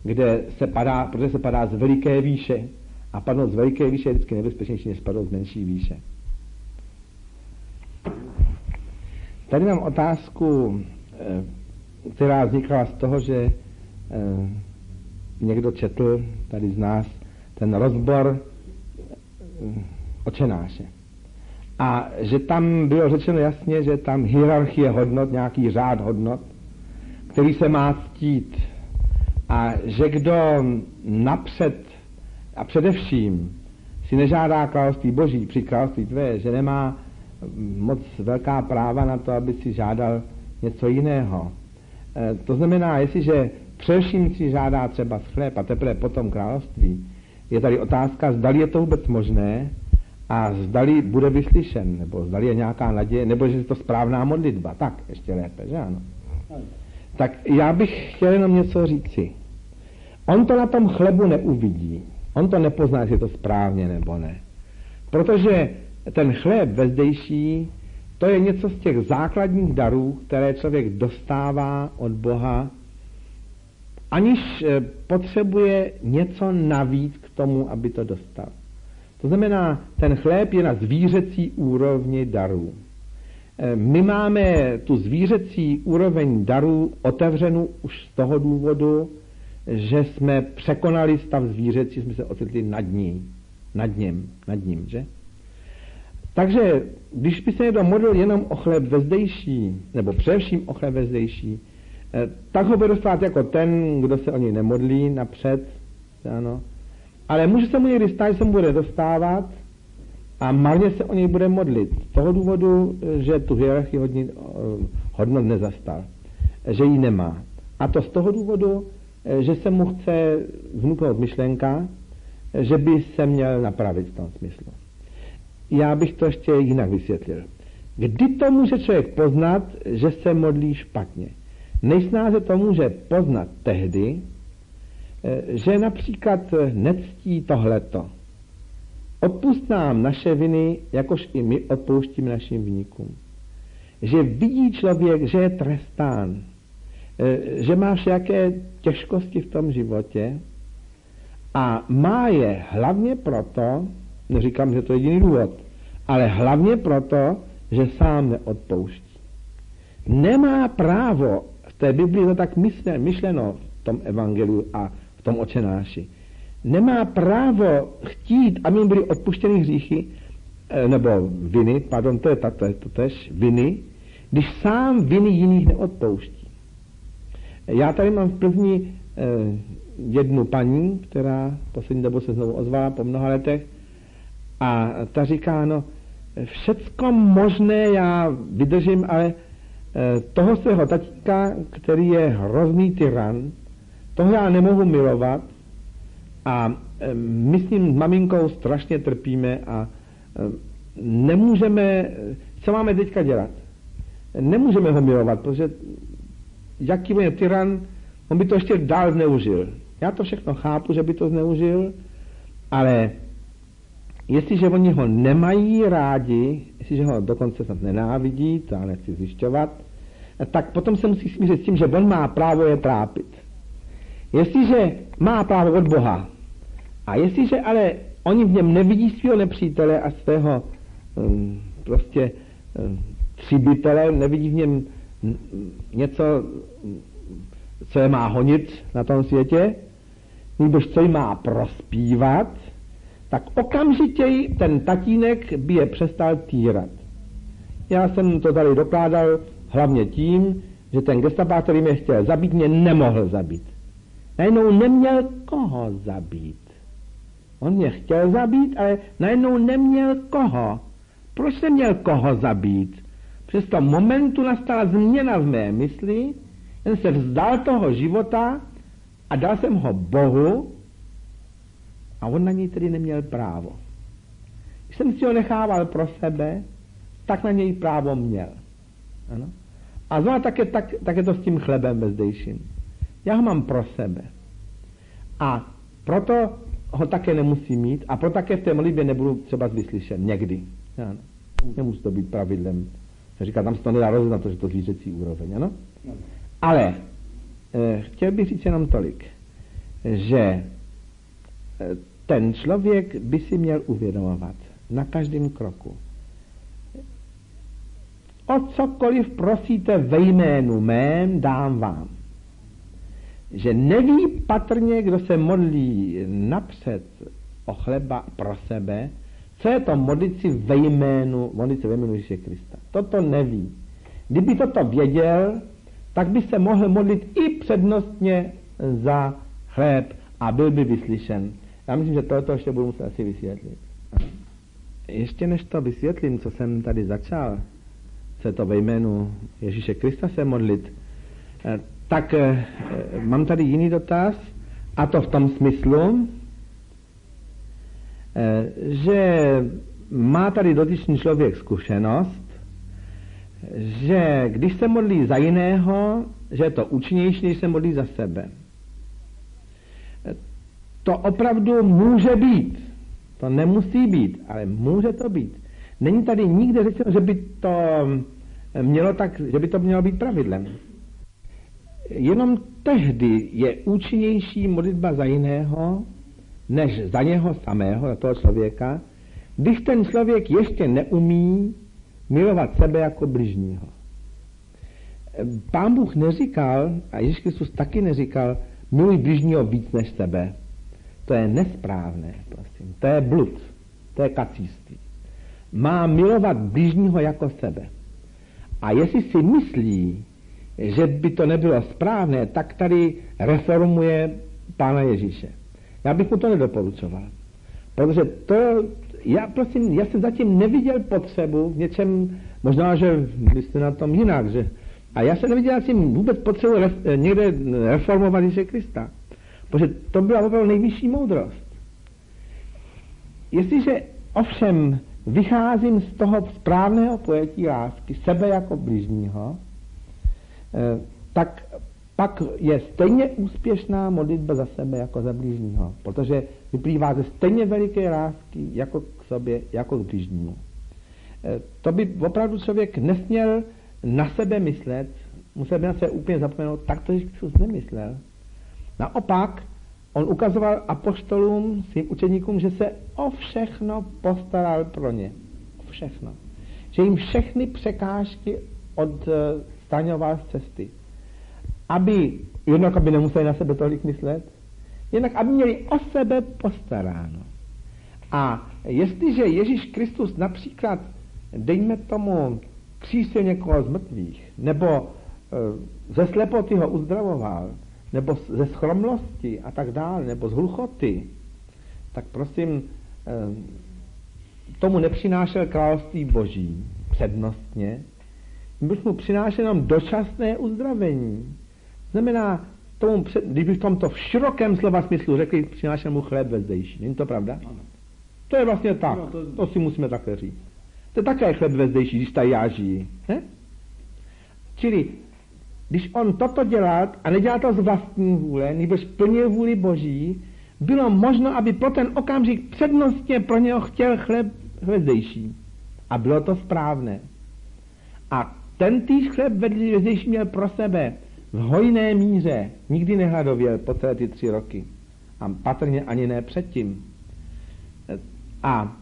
protože se padá z veliké výše. A padnout z veliké výše je vždycky nebezpečnější, než padnout z menší výše. Tady mám otázku, která vznikla z toho, že někdo četl tady z nás ten rozbor Otčenáše. A že tam bylo řečeno jasně, že tam hierarchie hodnot, nějaký řád hodnot, který se má ctít. A že kdo napřed a především si nežádá království Boží při království tvé, že nemá moc velká práva na to, aby si žádal něco jiného. To znamená, jestliže především si žádá třeba chléb a teprve potom království, je tady otázka, zdali je to vůbec možné a zdali bude vyslyšen, nebo zdali je nějaká naděje, nebo že je to správná modlitba. Tak, ještě lépe, že ano? Tak já bych chtěl jenom něco říci. On to na tom chlebu neuvidí. On to nepozná, jestli je to správně nebo ne. Protože ten chléb vezdejší, to je něco z těch základních darů, které člověk dostává od Boha, aniž potřebuje něco navíc k tomu, aby to dostal. To znamená, ten chléb je na zvířecí úrovni darů. My máme tu zvířecí úroveň darů otevřenou už z toho důvodu, že jsme překonali stav zvířecí, jsme se ocitli nad ním, že? Takže, když by se někdo modlil jenom o chléb vezdejší, nebo především o chléb vezdejší, tak ho bude dostat jako ten, kdo se o něj nemodlí napřed, ano. Ale může se mu někdy stát, že se mu bude dostávat a marně se o něj bude modlit. Z toho důvodu, že tu hierarchii hodnot nezastal, že ji nemá. A to z toho důvodu, že se mu chce vnuknout myšlenka, že by se měl napravit v tom smyslu. Já bych to ještě jinak vysvětlil. Kdy to může člověk poznat, že se modlí špatně? Nejsnáze to může poznat tehdy, že například nectí tohleto. Odpusť nám naše viny, jakož i my odpouštíme našim viníkům. Že vidí člověk, že je trestán, že má všaké těžkosti v tom životě a má je hlavně proto, neříkám, že to je jediný důvod, ale hlavně proto, že sám neodpouští. Nemá právo, v té Biblii to tak myšleno v tom evangeliu a v tom Otčenáši, nemá právo chtít, aby mu byly odpuštěny hříchy, nebo viny, pardon, to je totež, viny, když sám viny jiných neodpouští. Já tady mám v Plzni jednu paní, která poslední dobou se znovu ozvala po mnoha letech a ta říká, no všecko možné já vydržím, ale toho svého tatínka, který je hrozný tyran, toho já nemohu milovat a my s ním maminkou strašně trpíme a nemůžeme, co máme teďka dělat? Nemůžeme ho milovat, protože jaký je tyran, on by to ještě dál zneužil. Já to všechno chápu, že by to zneužil, ale jestliže oni ho nemají rádi, jestliže ho dokonce snad nenávidí, to já nechci zjišťovat, tak potom se musí smířit s tím, že on má právo je trápit. Jestliže má právo od Boha a jestliže ale oni v něm nevidí svého nepřítele a svého třibitele, nevidí v něm něco, co je má honit na tom světě, nebož co jí má prospívat, tak okamžitě ten tatínek by je přestal týrat. Já jsem to tady dokládal hlavně tím, že ten gestapák, který mě chtěl zabít, mě nemohl zabít. Najednou neměl koho zabít. On mě chtěl zabít, ale najednou neměl koho. Proč neměl koho zabít? Přes to momentu nastala změna v mé mysli, jen se vzdal toho života a dal jsem ho Bohu a on na něj tedy neměl právo. Když jsem si ho nechával pro sebe, tak na něj právo měl. Ano? A znovu tak je to s tím chlebem vezdejším. Já ho mám pro sebe. A proto ho také nemusím mít a proto také v té modlitbě nebudu třeba vyslyšen. Někdy. Ano? Nemusí to být pravidlem. Říká, tam se to nedá rozeznat, že to zvířecí úroveň. Ano? Ale chtěl bych říct jenom tolik. že ten člověk by si měl uvědomovat na každém kroku. O cokoliv prosíte ve jménu mém, dám vám. Že neví patrně, kdo se modlí napřed o chleba pro sebe, co je to modlit se ve jménu Ježíše Krista. Toto neví. Kdyby toto věděl, tak by se mohl modlit i přednostně za chléb a byl by vyslyšen. Já myslím, že toto ještě budu muset asi vysvětlit. Ještě než to vysvětlím, co jsem tady začal, se to ve jménu Ježíše Krista se modlit, tak mám tady jiný dotaz, a to v tom smyslu, že má tady dotyčný člověk zkušenost, že když se modlí za jiného, že je to účinnější, než se modlí za sebe. To opravdu může být. To nemusí být, ale může to být. Není tady nikde řečeno, že by to mělo být pravidlem. Jenom tehdy je účinnější modlitba za jiného, než za něho samého, za toho člověka, když ten člověk ještě neumí milovat sebe jako bližního. Pán Bůh neříkal, a Ježíš Kristus taky neříkal, miluj bližního víc než sebe. To je nesprávné, prosím. To je blud. To je kacíství. Má milovat bližního jako sebe. A jestli si myslí, že by to nebylo správné, tak tady reformuje Pána Ježíše. Já bych mu to nedoporučoval. Protože já jsem zatím neviděl potřebu v něčem, možná, že jste na tom jinak, a já jsem neviděl zatím vůbec potřebu někde reformovat Ježíše Krista. Protože to byla opravdu nejvyšší moudrost. Jestliže ovšem vycházím z toho správného pojetí lásky, sebe jako bližního, tak pak je stejně úspěšná modlitba za sebe jako za bližního, protože vyplývá ze stejně veliké lásky jako k sobě, jako k bližnímu. To by opravdu člověk nesměl na sebe myslet, musel by na sebe úplně zapomenout, tak to Kristus nemyslel. Naopak, on ukazoval apoštolům, svým učeníkům, že se o všechno postaral pro ně. O všechno. Že jim všechny překážky odstraňoval z cesty. Jednak aby nemuseli na sebe tolik myslet, jednak aby měli o sebe postaráno. A jestliže Ježíš Kristus například, dejme tomu, křísil někoho z mrtvých, nebo ze slepoty ho uzdravoval, nebo ze schromlosti a tak dále, nebo z hluchoty, tak prosím, tomu nepřinášel království Boží přednostně, byl mu přinášel jenom dočasné uzdravení. Znamená, když bych tomto v širokém slova smyslu řekli, přinášel mu chléb ve zdejší. Není to pravda? Ano. To je vlastně tak. No, to si musíme takhle říct. To je také chléb ve zdejší, když tady já žiji. Ne? Čili, když on toto dělal a nedělal to z vlastní vůle, nebož plnil vůli Boží, bylo možno, aby pro ten okamžik přednostně pro něho chtěl chléb ve zdejší. A bylo to správné. A ten týž chléb ve zdejší měl pro sebe v hojné míře, nikdy nehladověl po celé ty 3 roky. A patrně ani ne předtím. A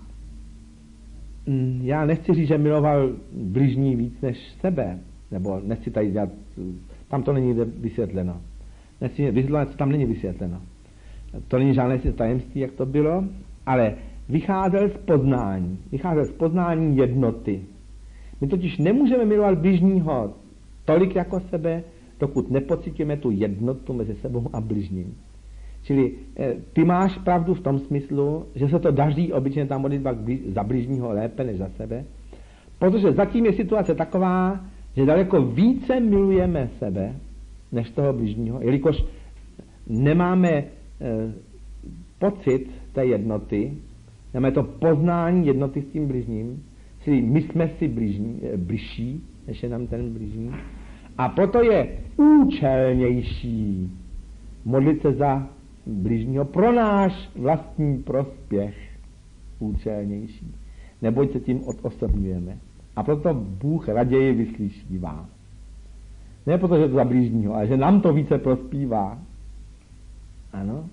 já nechci říct, že miloval bližní víc než sebe, nebo nechci tady dělat, tam to není vysvětleno. Nechci vysvětlit, tam není vysvětleno. To není žádné tajemství, jak to bylo, ale vycházel z poznání jednoty. My totiž nemůžeme milovat bližního tolik jako sebe, dokud nepocítíme tu jednotu mezi sebou a bližním. Čili ty máš pravdu v tom smyslu, že se to daří obyčejně ta modlitba za bližního lépe než za sebe, protože zatím je situace taková, že daleko více milujeme sebe než toho bližního, jelikož nemáme pocit té jednoty, nemáme to poznání jednoty s tím bližním, čili my jsme si bližší, než je nám ten bližní. A proto je účelnější modlit se za bližního pro náš vlastní prospěch. Účelnější. Neboť se tím odosobňujeme. A proto Bůh raději vyslyší vás. Ne protože to za bližního, ale že nám to více prospívá. Ano.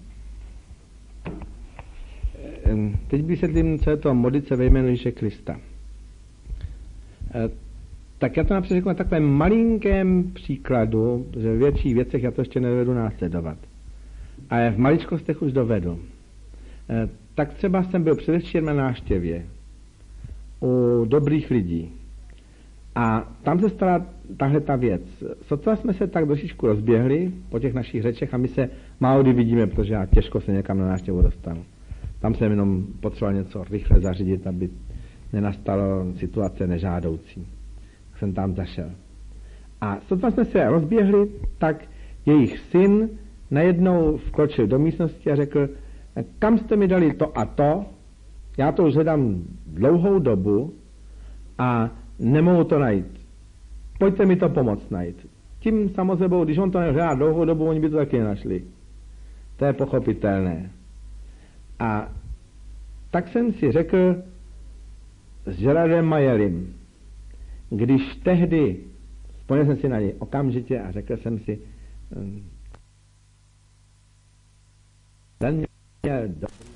Teď vysvětlím, co je to modlit se ve jménu Ježíše Krista. Tak já to například řeknu na takovém malinkém příkladu, že v větších věcech já to ještě nedovedu následovat. Ale v maličkostech už dovedu. Tak třeba jsem byl předevčírem na návštěvě u dobrých lidí. A tam se stala tahle ta věc. Sotva jsme se tak trošičku rozběhli po těch našich řečech a my se málo kdy vidíme, protože já těžko se někam na návštěvu dostanu. Tam jsem jenom potřeboval něco rychle zařídit, aby nenastalo situace nežádoucí. Tak jsem tam zašel. A sotva jsme se rozběhli, tak jejich syn najednou vkročil do místnosti a řekl, kam jste mi dali to a to, já to už hledám dlouhou dobu a nemohu to najít. Pojďte mi to pomoct najít. Tím samozřejmě, když on to nehledá dlouhou dobu, oni by to taky nenašli. To je pochopitelné. A tak jsem si řekl s Gerardem Mayerim, když tehdy, vzpomněl jsem si na něj okamžitě a řekl jsem si, ten měl